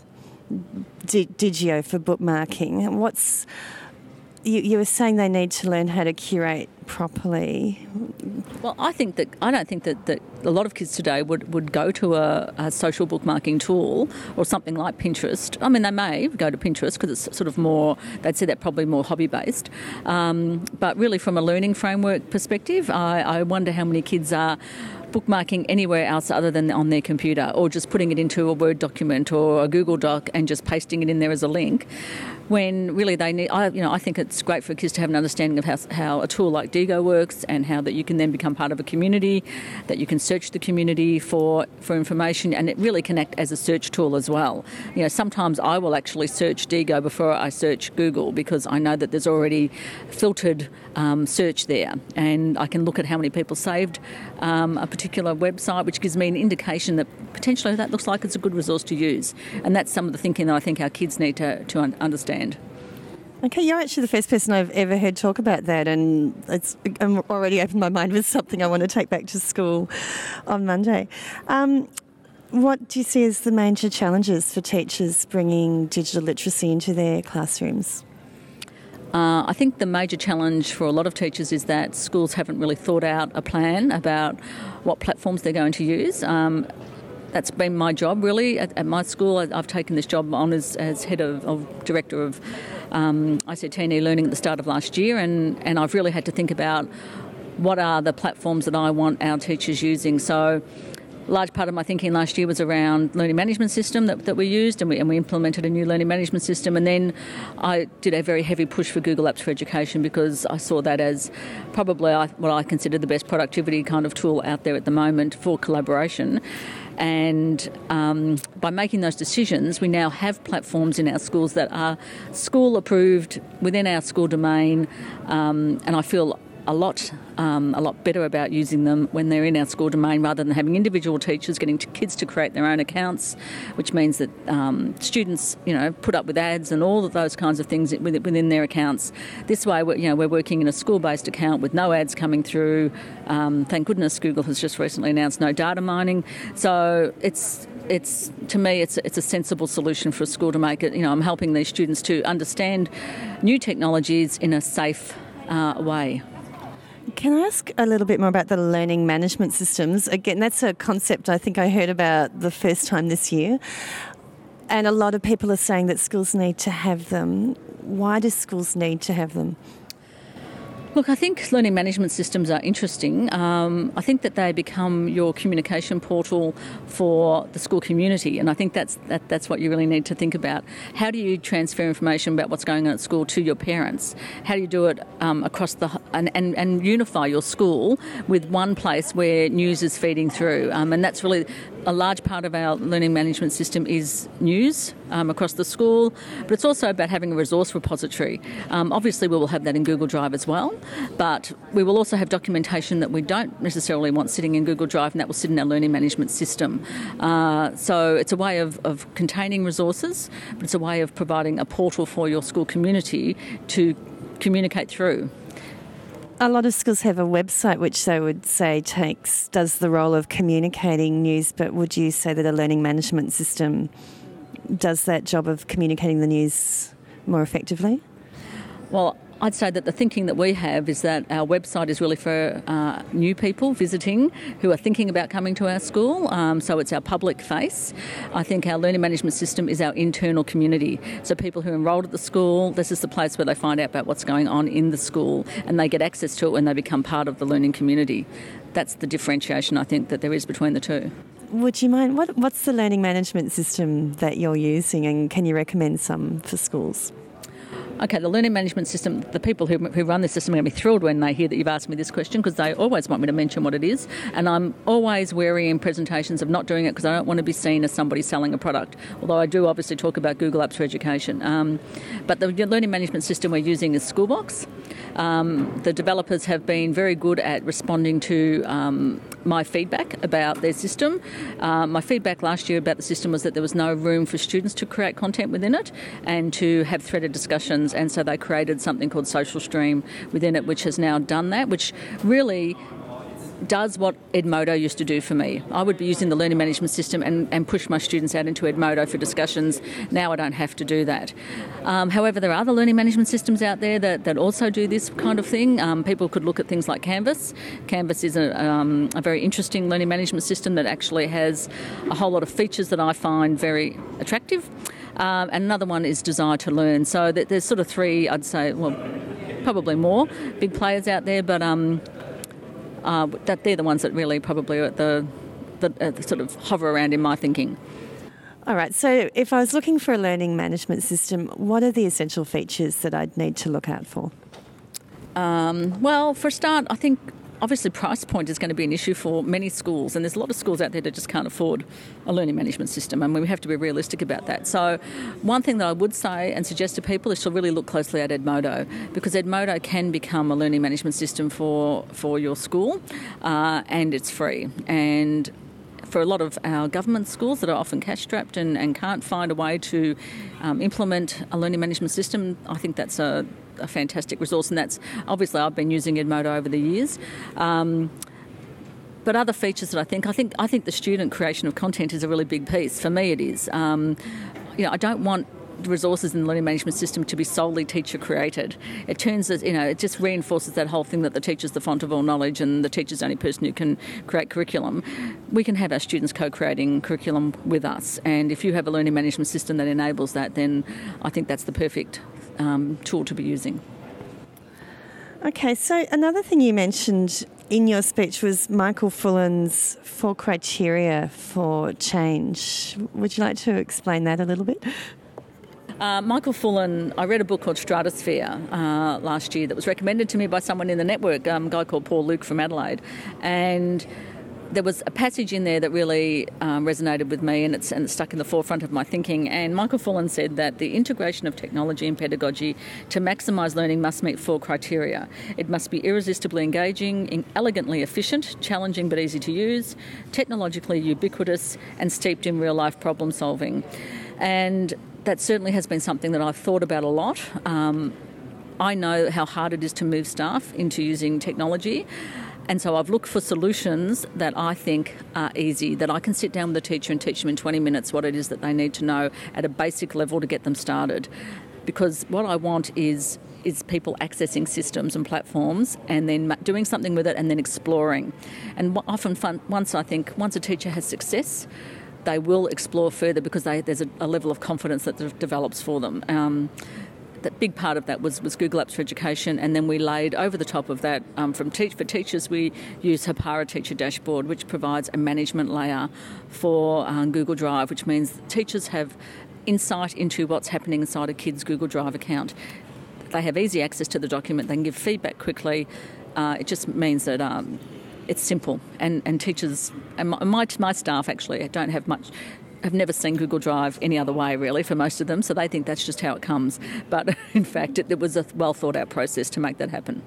D- Digio for bookmarking. What's you, you were saying they need to learn how to curate properly. Well, I think that I don't think that, that a lot of kids today would, would go to a, a social bookmarking tool or something like Pinterest. I mean, they may go to Pinterest because it's sort of more, they'd say that probably more hobby-based. Um, but really from a learning framework perspective, I, I wonder how many kids are bookmarking anywhere else other than on their computer, or just putting it into a Word document or a Google Doc and just pasting it in there as a link, when really they need, I, you know, I think it's great for kids to have an understanding of how, how a tool like Digo works, and how that you can then become part of a community, that you can search the community for, for information, and it really can act as a search tool as well. You know, sometimes I will actually search Digo before I search Google, because I know that there's already filtered um, search there, and I can look at how many people saved um, a particular website, which gives me an indication that potentially that looks like it's a good resource to use. And that's some of the thinking that I think our kids need to, to un- understand. Okay, you're actually the first person I've ever heard talk about that, and it's I'm already opened my mind with something I want to take back to school on Monday. Um, what do you see as the major challenges for teachers bringing digital literacy into their classrooms? Uh, I think the major challenge for a lot of teachers is that schools haven't really thought out a plan about what platforms they're going to use. Um, that's been my job, really. At, at my school, I, I've taken this job on as, as head of, of director of um, I C T and e-learning at the start of last year, and, and I've really had to think about what are the platforms that I want our teachers using. So a large part of my thinking last year was around learning management system that, that we used, and we, and we implemented a new learning management system. And then I did a very heavy push for Google Apps for Education, because I saw that as probably what I consider the best productivity kind of tool out there at the moment for collaboration. And um, by making those decisions, we now have platforms in our schools that are school approved within our school domain, um, and I feel a lot um, a lot better about using them when they're in our school domain, rather than having individual teachers getting to kids to create their own accounts, which means that um, students, you know, put up with ads and all of those kinds of things within their accounts. This way, we're, you know, we're working in a school-based account with no ads coming through. Um, thank goodness Google has just recently announced no data mining. So it's it's to me it's it's a sensible solution for a school to make it. You know, I'm helping these students to understand new technologies in a safe uh, way. Can I ask a little bit more about the learning management systems? Again, that's a concept I think I heard about the first time this year. And a lot of people are saying that schools need to have them. Why do schools need to have them? Look, I think learning management systems are interesting. Um, I think that they become your communication portal for the school community, and I think that's that, that's what you really need to think about. How do you transfer information about what's going on at school to your parents? How do you do it um, across the and, and, and unify your school with one place where news is feeding through? Um, and that's really a large part of our learning management system is news um, across the school, but it's also about having a resource repository. Um, obviously, we will have that in Google Drive as well, but we will also have documentation that we don't necessarily want sitting in Google Drive, and that will sit in our learning management system. Uh, so it's a way of, of containing resources, but it's a way of providing a portal for your school community to communicate through. A lot of schools have a website which they would say takes does the role of communicating news, but would you say that a learning management system does that job of communicating the news more effectively? Well, I'd say that the thinking that we have is that our website is really for uh, new people visiting who are thinking about coming to our school, um, so it's our public face. I think our learning management system is our internal community. So people who are enrolled at the school, this is the place where they find out about what's going on in the school, and they get access to it when they become part of the learning community. That's the differentiation I think that there is between the two. Would you mind, what, what's the learning management system that you're using, and can you recommend some for schools? Okay, the learning management system, the people who, who run this system are going to be thrilled when they hear that you've asked me this question, because they always want me to mention what it is. And I'm always wary in presentations of not doing it because I don't want to be seen as somebody selling a product, although I do obviously talk about Google Apps for Education. Um, but the learning management system we're using is Schoolbox. Um, the developers have been very good at responding to um, my feedback about their system. Uh, my feedback last year about the system was that there was no room for students to create content within it and to have threaded discussions, and so they created something called Social Stream within it, which has now done that, which really does what Edmodo used to do for me. I would be using the learning management system and, and push my students out into Edmodo for discussions. Now I don't have to do that. Um, however, there are other learning management systems out there that, that also do this kind of thing. Um, people could look at things like Canvas. Canvas is a, um, a very interesting learning management system that actually has a whole lot of features that I find very attractive. Um, and another one is Desire to Learn. So there's sort of three, I'd say, well, probably more big players out there, but um, uh, that they're the ones that really probably are at the, the, uh, the sort of hover around in my thinking. All right, so if I was looking for a learning management system, what are the essential features that I'd need to look out for? Um, well, for a start, I think obviously price point is going to be an issue for many schools, and there's a lot of schools out there that just can't afford a learning management system, and we have to be realistic about that. So one thing that I would say and suggest to people is to really look closely at Edmodo, because Edmodo can become a learning management system for, for your school, uh, and it's free. And for a lot of our government schools that are often cash-strapped and, and can't find a way to um, implement a learning management system, I think that's a, a fantastic resource, and that's obviously I've been using Edmodo over the years. Um, but other features that I think, I think I think the student creation of content is a really big piece. For me it is. Um, you know, I don't want resources in the learning management system to be solely teacher created. It turns it, you know, it just reinforces that whole thing that the teacher's the font of all knowledge and the teacher's the only person who can create curriculum. We can have our students co-creating curriculum with us, and if you have a learning management system that enables that, then I think that's the perfect um, tool to be using. Okay, so another thing you mentioned in your speech was Michael Fullan's four criteria for change. Would you like to explain that a little bit? Uh, Michael Fullan, I read a book called Stratosphere uh, last year that was recommended to me by someone in the network, um, a guy called Paul Luke from Adelaide, and there was a passage in there that really um, resonated with me, and it's, and it's stuck in the forefront of my thinking. And Michael Fullan said that the integration of technology and pedagogy to maximise learning must meet four criteria. It must be irresistibly engaging, elegantly efficient, challenging but easy to use, technologically ubiquitous, and steeped in real-life problem solving. And that certainly has been something that I've thought about a lot. Um, I know how hard it is to move staff into using technology. And so I've looked for solutions that I think are easy, that I can sit down with a teacher and teach them in twenty minutes what it is that they need to know at a basic level to get them started. Because what I want is is people accessing systems and platforms and then doing something with it and then exploring. And often fun, once I think, once a teacher has success, they will explore further because they, there's a, a level of confidence that de- develops for them. Um, that big part of that was, was Google Apps for Education, and then we laid over the top of that, um, from teach for teachers, we use Hapara Teacher Dashboard, which provides a management layer for um, Google Drive, which means teachers have insight into what's happening inside a kid's Google Drive account. They have easy access to the document, they can give feedback quickly. Uh, it just means that um, it's simple, and, and teachers, and my, my, my staff actually don't have much, have never seen Google Drive any other way really for most of them, so they think that's just how it comes. But in fact, it, it was a well thought out process to make that happen.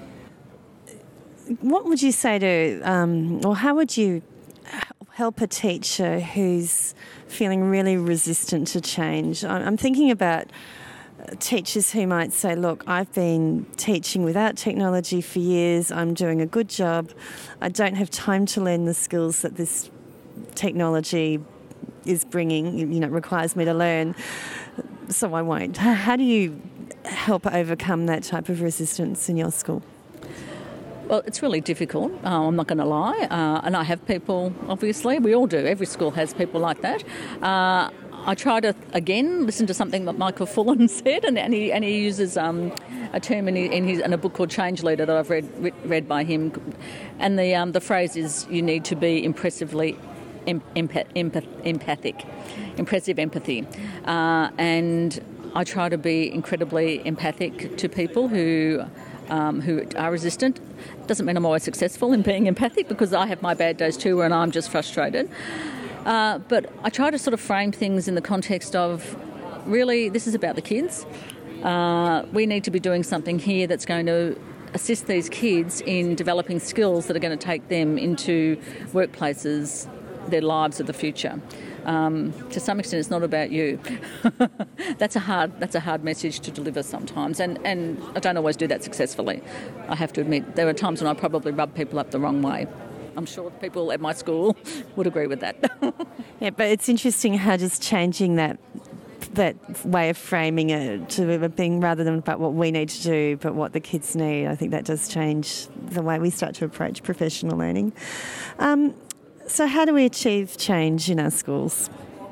What would you say to, um, or how would you help a teacher who's feeling really resistant to change? I'm thinking about teachers who might say, look, I've been teaching without technology for years, I'm doing a good job, I don't have time to learn the skills that this technology is bringing, you know, requires me to learn, so I won't. How do you help overcome that type of resistance in your school? Well, it's really difficult, uh, I'm not going to lie, uh, and I have people, obviously, we all do, every school has people like that. Uh, I try to, again, listen to something that Michael Fullan said, and, and, he, and he uses um, a term in, in, his, in a book called Change Leader that I've read read by him, and the um, the phrase is, you need to be impressively em- empath- empath- empathic, impressive empathy, uh, and I try to be incredibly empathic to people who um, who are resistant. Doesn't mean I'm always successful in being empathic, because I have my bad days too when I'm just frustrated. Uh, but I try to sort of frame things in the context of, really, this is about the kids. Uh, we need to be doing something here that's going to assist these kids in developing skills that are going to take them into workplaces, their lives of the future. Um, to some extent, it's not about you. that's a hard that's a hard message to deliver sometimes, and, and I don't always do that successfully. I have to admit, there are times when I probably rub people up the wrong way. I'm sure the people at my school would agree with that. Yeah, but it's interesting how just changing that that way of framing it to being, rather than about what we need to do, but what the kids need, I think that does change the way we start to approach professional learning. Um, so how do we achieve change in our schools?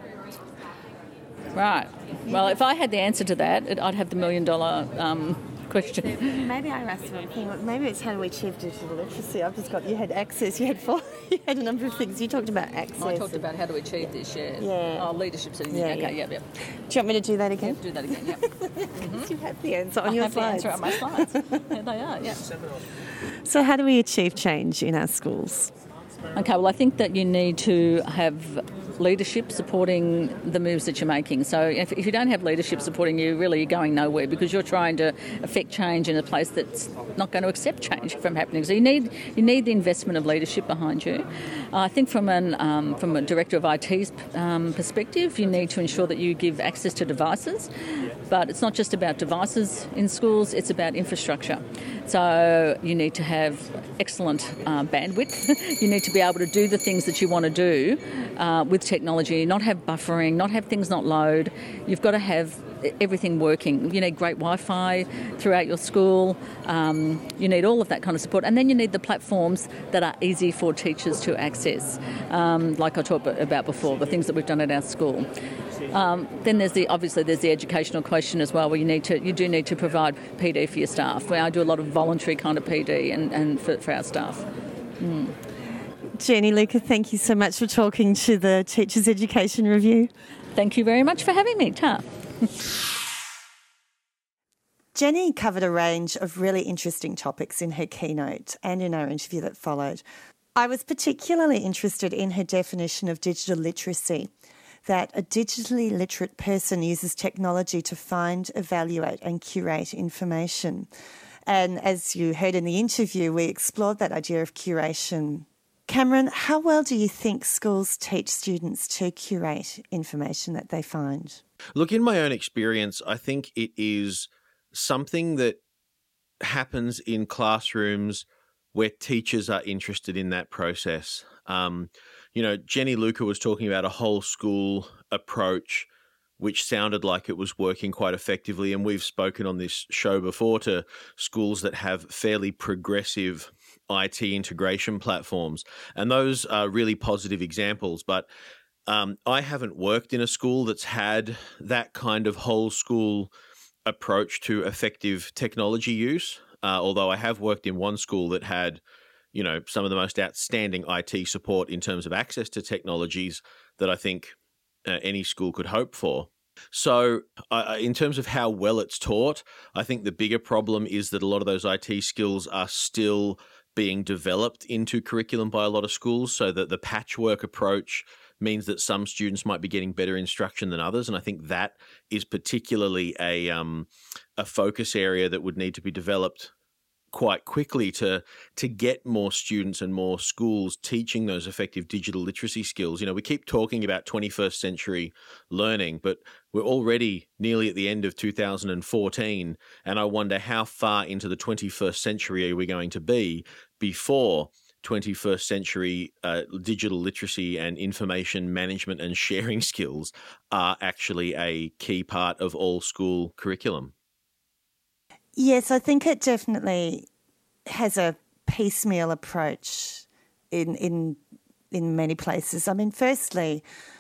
Right. Well, if I had the answer to that, it, I'd have the million dollar um, question. Maybe I asked one thing. Maybe it's how do we achieve digital literacy. I've just got, you had access, you had four, you had a number of things. You talked about access. I talked about how to achieve this, yeah. Yeah. Oh, leadership setting. Yeah, okay, yeah. yep, yep. Do you want me to do that again? Yep, do that again, yep. Mm-hmm. You have the answer on I your have slides. the answer on my slides. There they are, yeah. So how do we achieve change in our schools? Okay, well, I think that you need to have leadership supporting the moves that you're making. So if, if you don't have leadership supporting you, really you're going nowhere, because you're trying to affect change in a place that's not going to accept change from happening. So you need you need the investment of leadership behind you. Uh, I think from an um, from a director of I T's um, perspective, you need to ensure that you give access to devices. But it's not just about devices in schools, it's about infrastructure. So you need to have excellent uh, bandwidth. You need to be able to do the things that you want to do uh, with technology, not have buffering, not have things not load. You've got to have everything working. You need great Wi-Fi throughout your school. Um, you need all of that kind of support. And then you need the platforms that are easy for teachers to access, um, like I talked about before, the things that we've done at our school. Um, then there's the obviously there's the educational question as well, where you need to you do need to provide P D for your staff. Where I do a lot of voluntary kind of P D and, and for, for our staff. Mm. Jenny Luca, thank you so much for talking to the Teachers Education Review. Thank you very much for having me, Ta. Jenny covered a range of really interesting topics in her keynote and in our interview that followed. I was particularly interested in her definition of digital literacy, that a digitally literate person uses technology to find, evaluate and curate information. And as you heard in the interview, we explored that idea of curation. Cameron, how well do you think schools teach students to curate information that they find? Look, in my own experience, I think it is something that happens in classrooms where teachers are interested in that process. Um, you know, Jenny Luca was talking about a whole school approach, which sounded like it was working quite effectively. And we've spoken on this show before to schools that have fairly progressive I T integration platforms. And those are really positive examples. But um, I haven't worked in a school that's had that kind of whole school approach to effective technology use. Uh, although I have worked in one school that had, you know, some of the most outstanding I T support in terms of access to technologies that I think uh, any school could hope for. So uh, in terms of how well it's taught, I think the bigger problem is that a lot of those I T skills are still being developed into curriculum by a lot of schools, so that the patchwork approach means that some students might be getting better instruction than others. And I think that is particularly a um, a focus area that would need to be developed quite quickly to to get more students and more schools teaching those effective digital literacy skills. You know, we keep talking about twenty-first century learning, but we're already nearly at the end of two thousand fourteen, and I wonder how far into the twenty-first century are we going to be before twenty-first century uh, digital literacy and information management and sharing skills are actually a key part of all school curriculum. Yes, I think it definitely has a piecemeal approach in in in many places. I mean, firstly,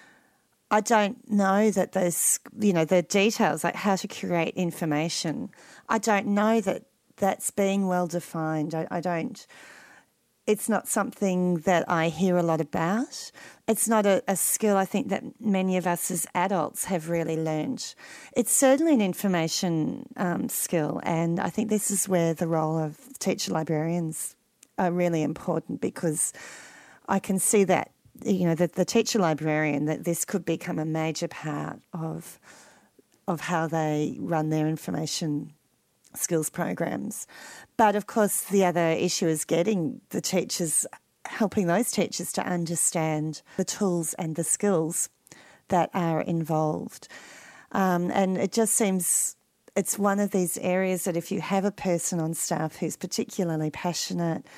I don't know that those, you know, the details, like how to curate information, I don't know that that's being well defined. I, I don't... It's not something that I hear a lot about. It's not a, a skill I think that many of us as adults have really learned. It's certainly an information um, skill, and I think this is where the role of teacher librarians are really important, because I can see that, you know, that the teacher librarian, that this could become a major part of of how they run their information skills programs. But of course, the other issue is getting the teachers, helping those teachers to understand the tools and the skills that are involved. Um, and it just seems it's one of these areas that if you have a person on staff who's particularly passionate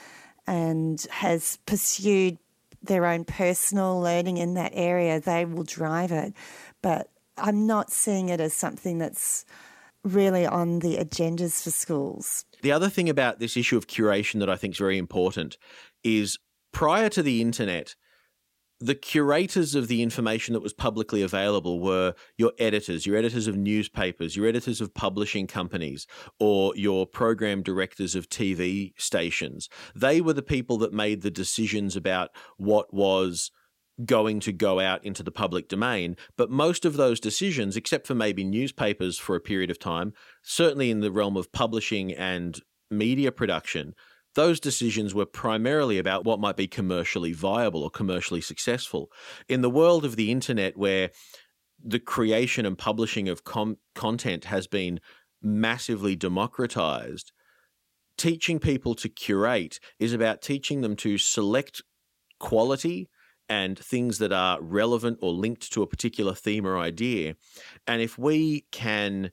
and has pursued their own personal learning in that area, they will drive it. But I'm not seeing it as something that's really on the agendas for schools. The other thing about this issue of curation that I think is very important is prior to the internet, the curators of the information that was publicly available were your editors, your editors of newspapers, your editors of publishing companies, or your program directors of T V stations. They were the people that made the decisions about what was going to go out into the public domain. But most of those decisions, except for maybe newspapers for a period of time, certainly in the realm of publishing and media production, those decisions were primarily about what might be commercially viable or commercially successful. In the world of the internet, where the creation and publishing of com- content has been massively democratized, teaching people to curate is about teaching them to select quality and things that are relevant or linked to a particular theme or idea. And if we can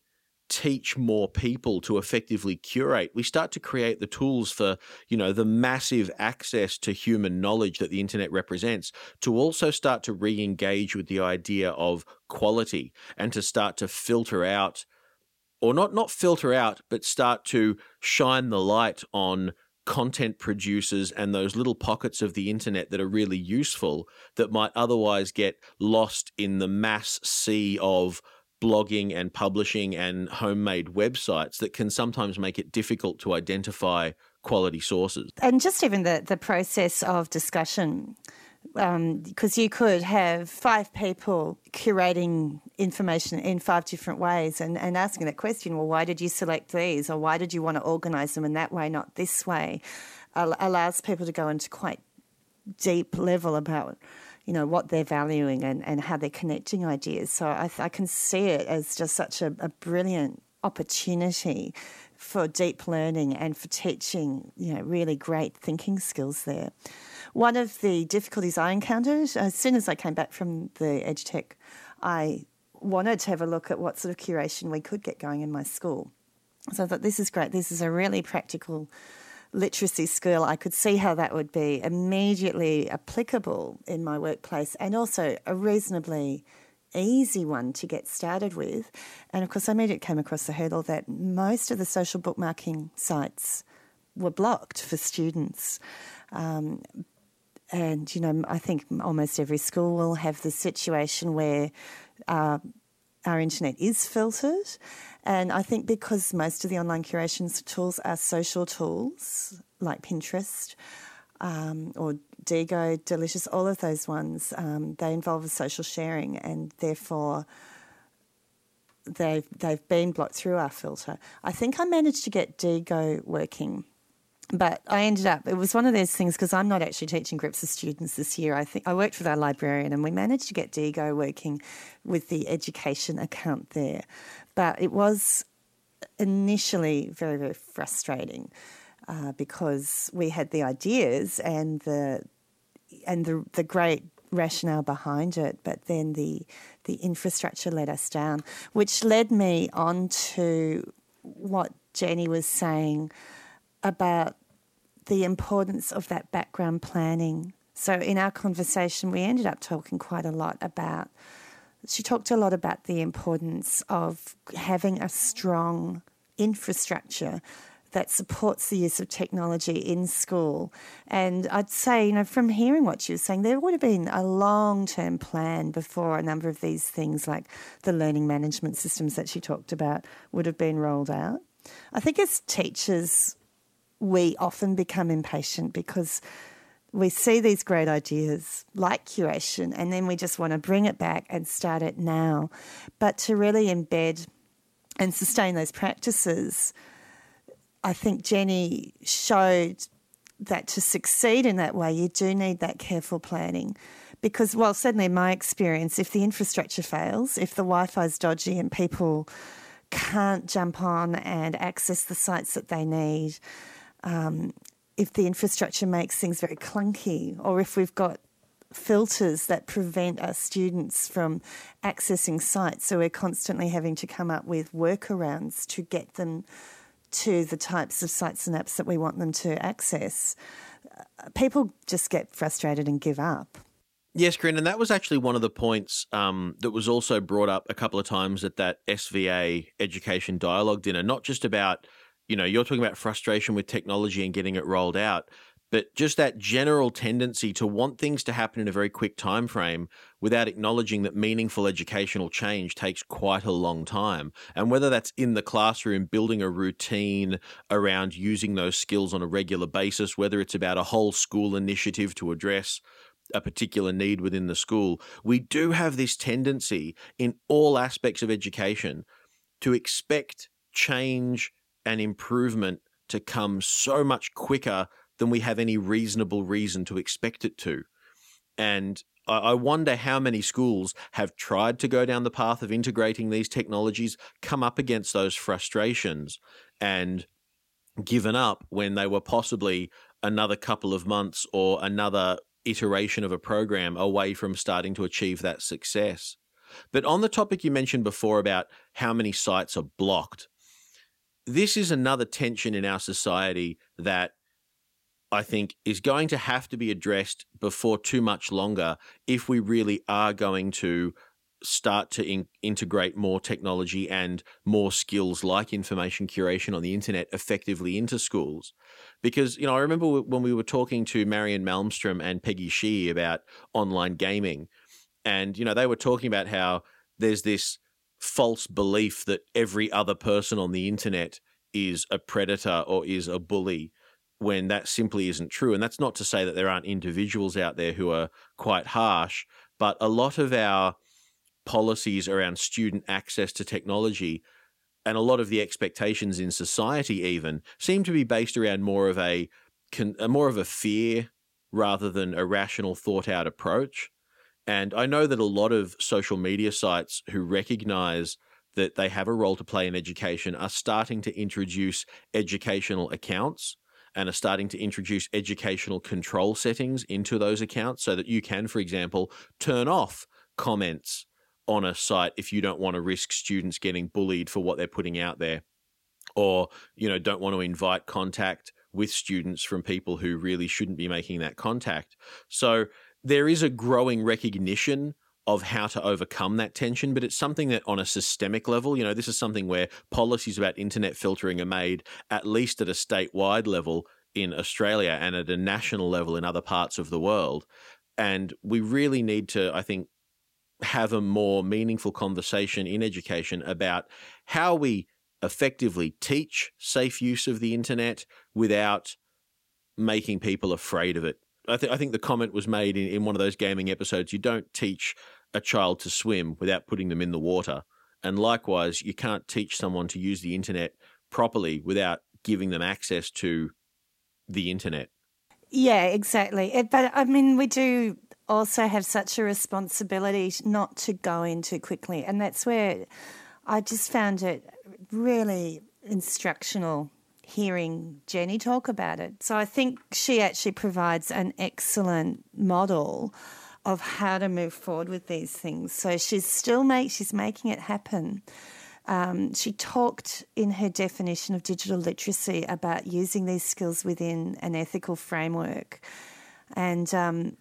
teach more people to effectively curate, we start to create the tools for, you know, the massive access to human knowledge that the internet represents, to also start to re-engage with the idea of quality and to start to filter out, or not not filter out, but start to shine the light on content producers and those little pockets of the internet that are really useful that might otherwise get lost in the mass sea of blogging and publishing and homemade websites that can sometimes make it difficult to identify quality sources. And just even the, the process of discussion, because um, you could have five people curating information in five different ways and, and asking that question, well, why did you select these, or why did you want to organise them in that way, not this way, Al- allows people to go into quite deep level about, you know, what they're valuing and, and how they're connecting ideas. So I, I can see it as just such a, a brilliant opportunity for deep learning and for teaching, you know, really great thinking skills there. One of the difficulties I encountered, as soon as I came back from the EdTech, I wanted to have a look at what sort of curation we could get going in my school. So I thought, this is great. This is a really practical literacy skill. I could see how that would be immediately applicable in my workplace, and also a reasonably easy one to get started with. And of course, I immediately came across the hurdle that most of the social bookmarking sites were blocked for students. Um, and, you know, I think almost every school will have the situation where uh, our internet is filtered. And I think because most of the online curation tools are social tools like Pinterest um, or Diigo, Delicious, all of those ones, um, they involve a social sharing, and therefore they've, they've been blocked through our filter. I think I managed to get Diigo working, but I ended up, it was one of those things, because I'm not actually teaching groups of students this year. I think I worked with our librarian and we managed to get Diigo working with the education account there. But it was initially very, very frustrating uh, because we had the ideas and the and the the great rationale behind it, but then the the infrastructure let us down, which led me on to what Jenny was saying about the importance of that background planning. So in our conversation, we ended up talking quite a lot about, she talked a lot about the importance of having a strong infrastructure that supports the use of technology in school. And I'd say, you know, from hearing what she was saying, there would have been a long-term plan before a number of these things like the learning management systems that she talked about would have been rolled out. I think as teachers, we often become impatient because we see these great ideas like curation and then we just want to bring it back and start it now. But to really embed and sustain those practices, I think Jenny showed that to succeed in that way, you do need that careful planning. Because, well, certainly in my experience, if the infrastructure fails, if the Wi-Fi is dodgy and people can't jump on and access the sites that they need, um, if the infrastructure makes things very clunky, or if we've got filters that prevent our students from accessing sites, so we're constantly having to come up with workarounds to get them to the types of sites and apps that we want them to access, people just get frustrated and give up. Yes, Corinne, and that was actually one of the points um, that was also brought up a couple of times at that S V A Education Dialogue dinner, not just about, you know, you're talking about frustration with technology and getting it rolled out, but just that general tendency to want things to happen in a very quick time frame without acknowledging that meaningful educational change takes quite a long time. And whether that's in the classroom, building a routine around using those skills on a regular basis, whether it's about a whole school initiative to address a particular need within the school, we do have this tendency in all aspects of education to expect change and improvement to come so much quicker than we have any reasonable reason to expect it to. And I wonder how many schools have tried to go down the path of integrating these technologies, come up against those frustrations, and given up when they were possibly another couple of months or another iteration of a program away from starting to achieve that success. But on the topic you mentioned before about how many sites are blocked, this is another tension in our society that I think is going to have to be addressed before too much longer if we really are going to start to in- integrate more technology and more skills like information curation on the internet effectively into schools. Because, you know, I remember when we were talking to Marion Malmstrom and Peggy Sheehy about online gaming, and, you know, they were talking about how there's this false belief that every other person on the internet is a predator or is a bully, when that simply isn't true. And that's not to say that there aren't individuals out there who are quite harsh, but a lot of our policies around student access to technology and a lot of the expectations in society even seem to be based around more of a, a more of a fear rather than a rational, thought-out approach. And I know that a lot of social media sites who recognize that they have a role to play in education are starting to introduce educational accounts and are starting to introduce educational control settings into those accounts so that you can, for example, turn off comments on a site if you don't want to risk students getting bullied for what they're putting out there, or, you know, don't want to invite contact with students from people who really shouldn't be making that contact. So there is a growing recognition of how to overcome that tension, but it's something that on a systemic level, you know, this is something where policies about internet filtering are made at least at a statewide level in Australia and at a national level in other parts of the world. And we really need to, I think, have a more meaningful conversation in education about how we effectively teach safe use of the internet without making people afraid of it. I, th- I think the comment was made in, in one of those gaming episodes, you don't teach a child to swim without putting them in the water. And likewise, you can't teach someone to use the internet properly without giving them access to the internet. Yeah, exactly. It, but I mean, we do also have such a responsibility not to go in too quickly. And that's where I just found it really instructional hearing Jenny talk about it. So I think she actually provides an excellent model of how to move forward with these things. So she's still make she's making it happen. Um, she talked in her definition of digital literacy about using these skills within an ethical framework. And um,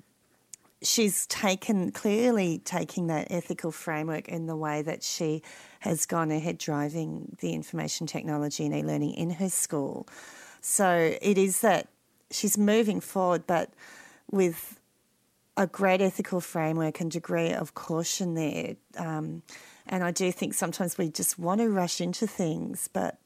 she's taken, clearly taking that ethical framework in the way that she has gone ahead driving the information technology and e-learning in her school. So it is that she's moving forward, but with a great ethical framework and degree of caution there. Um, and I do think sometimes we just want to rush into things, but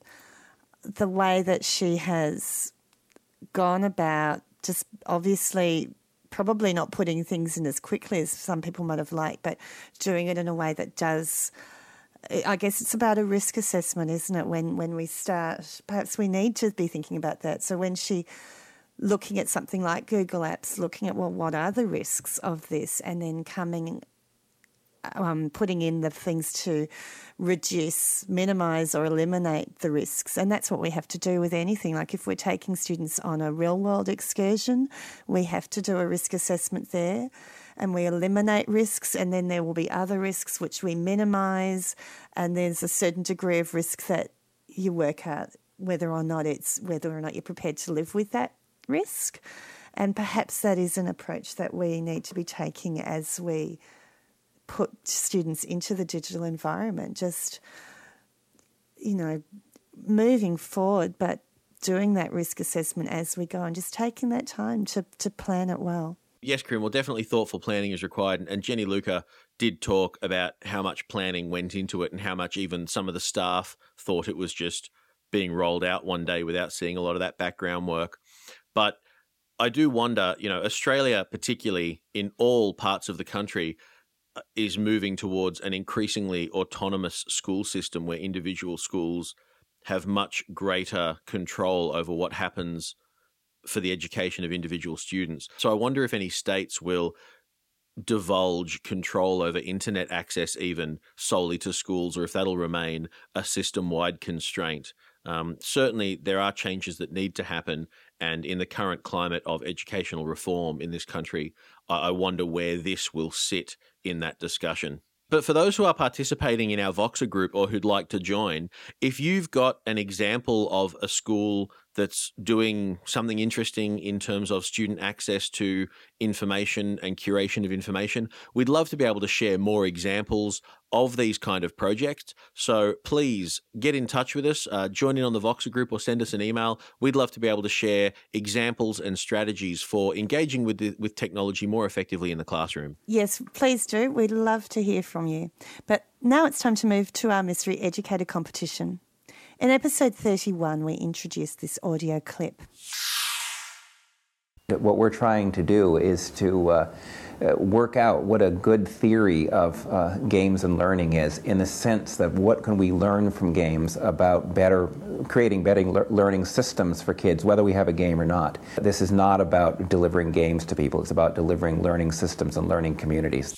the way that she has gone about just obviously probably not putting things in as quickly as some people might have liked, but doing it in a way that does, I guess it's about a risk assessment, isn't it? When when we start, perhaps we need to be thinking about that. So when she, looking at something like Google Apps, looking at, well, what are the risks of this, and then coming, um, putting in the things to reduce, minimise or eliminate the risks. And that's what we have to do with anything. Like if we're taking students on a real-world excursion, we have to do a risk assessment there, and we eliminate risks, and then there will be other risks which we minimise, and there's a certain degree of risk that you work out whether or not it's whether or not you're prepared to live with that risk. And perhaps that is an approach that we need to be taking as we put students into the digital environment, just, you know, moving forward, but doing that risk assessment as we go and just taking that time to, to plan it well. Yes, Corinne, well, definitely thoughtful planning is required. And Jenny Luca did talk about how much planning went into it and how much even some of the staff thought it was just being rolled out one day without seeing a lot of that background work. But I do wonder, you know, Australia, particularly in all parts of the country, is moving towards an increasingly autonomous school system where individual schools have much greater control over what happens for the education of individual students. So I wonder if any states will divulge control over internet access even solely to schools, or if that'll remain a system-wide constraint. Um, certainly there are changes that need to happen, and in the current climate of educational reform in this country, I, I wonder where this will sit in that discussion. But for those who are participating in our Voxer group or who'd like to join, if you've got an example of a school that's doing something interesting in terms of student access to information and curation of information, we'd love to be able to share more examples of these kind of projects. So please get in touch with us, uh, join in on the Voxer group or send us an email. We'd love to be able to share examples and strategies for engaging with the, with technology more effectively in the classroom. Yes, please do. We'd love to hear from you. But now it's time to move to our Mystery Educator competition. In episode thirty-one, we introduced this audio clip. What we're trying to do is to uh, work out what a good theory of uh, games and learning is, in the sense that what can we learn from games about better creating better le- learning systems for kids, whether we have a game or not. This is not about delivering games to people, it's about delivering learning systems and learning communities.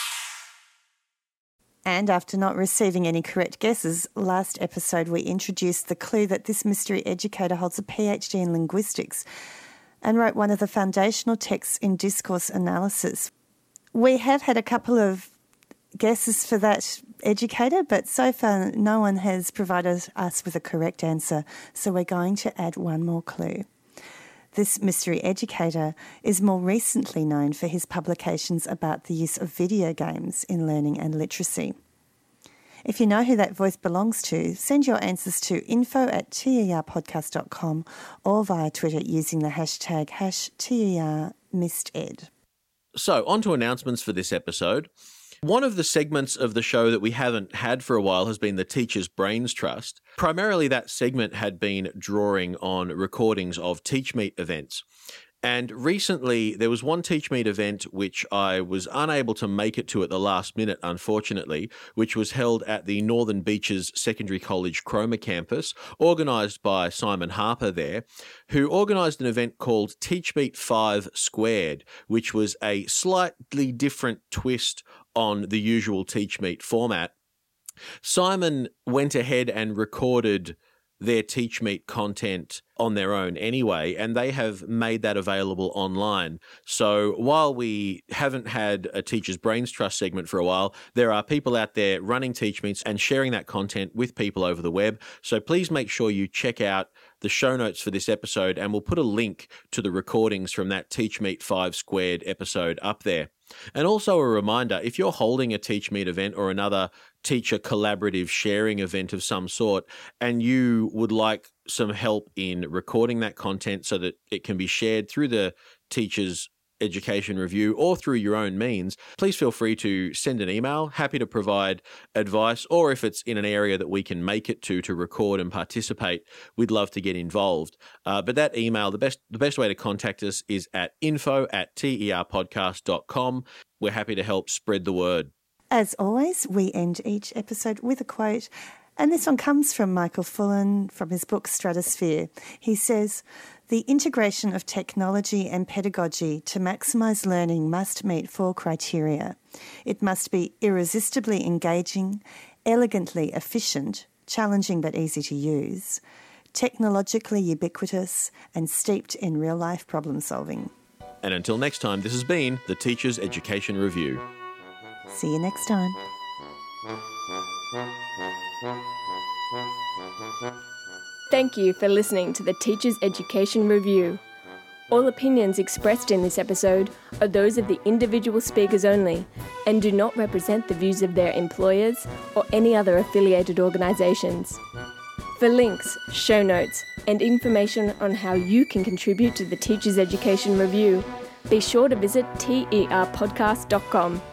And after not receiving any correct guesses, last episode we introduced the clue that this mystery educator holds a PhD in linguistics and wrote one of the foundational texts in discourse analysis. We have had a couple of guesses for that educator, but so far no one has provided us with a correct answer, so we're going to add one more clue. This mystery educator is more recently known for his publications about the use of video games in learning and literacy. If you know who that voice belongs to, send your answers to info at T E R podcast dot com or via Twitter using the hashtag hash T E R missed ed. So, on to announcements for this episode. One of the segments of the show that we haven't had for a while has been the Teachers' Brains Trust. Primarily, that segment had been drawing on recordings of TeachMeet events. And recently, there was one TeachMeet event which I was unable to make it to at the last minute, unfortunately, which was held at the Northern Beaches Secondary College Cromer campus, organised by Simon Harper there, who organised an event called TeachMeet five Squared, which was a slightly different twist on the usual TeachMeet format. Simon went ahead and recorded their TeachMeet content on their own anyway, and they have made that available online. So while we haven't had a Teachers' Brains Trust segment for a while, there are people out there running TeachMeets and sharing that content with people over the web. So please make sure you check out the show notes for this episode, and we'll put a link to the recordings from that TeachMeet five Squared episode up there. And also a reminder, if you're holding a TeachMeet event or another teacher collaborative sharing event of some sort, and you would like some help in recording that content so that it can be shared through the Teachers' Education Review or through your own means, please feel free to send an email. Happy to provide advice, or if it's in an area that we can make it to to record and participate, we'd love to get involved. Uh, but that email, the best the best way to contact us is at info at T E R podcast dot com. We're happy to help spread the word. As always, we end each episode with a quote, and this one comes from Michael Fullan from his book Stratosphere. He says, "The integration of technology and pedagogy to maximise learning must meet four criteria. It must be irresistibly engaging, elegantly efficient, challenging but easy to use, technologically ubiquitous, and steeped in real-life problem solving." And until next time, this has been the Teachers' Education Review. See you next time. Thank you for listening to the Teachers' Education Review. All opinions expressed in this episode are those of the individual speakers only and do not represent the views of their employers or any other affiliated organisations. For links, show notes, and information on how you can contribute to the Teachers' Education Review, be sure to visit T E R podcast dot com.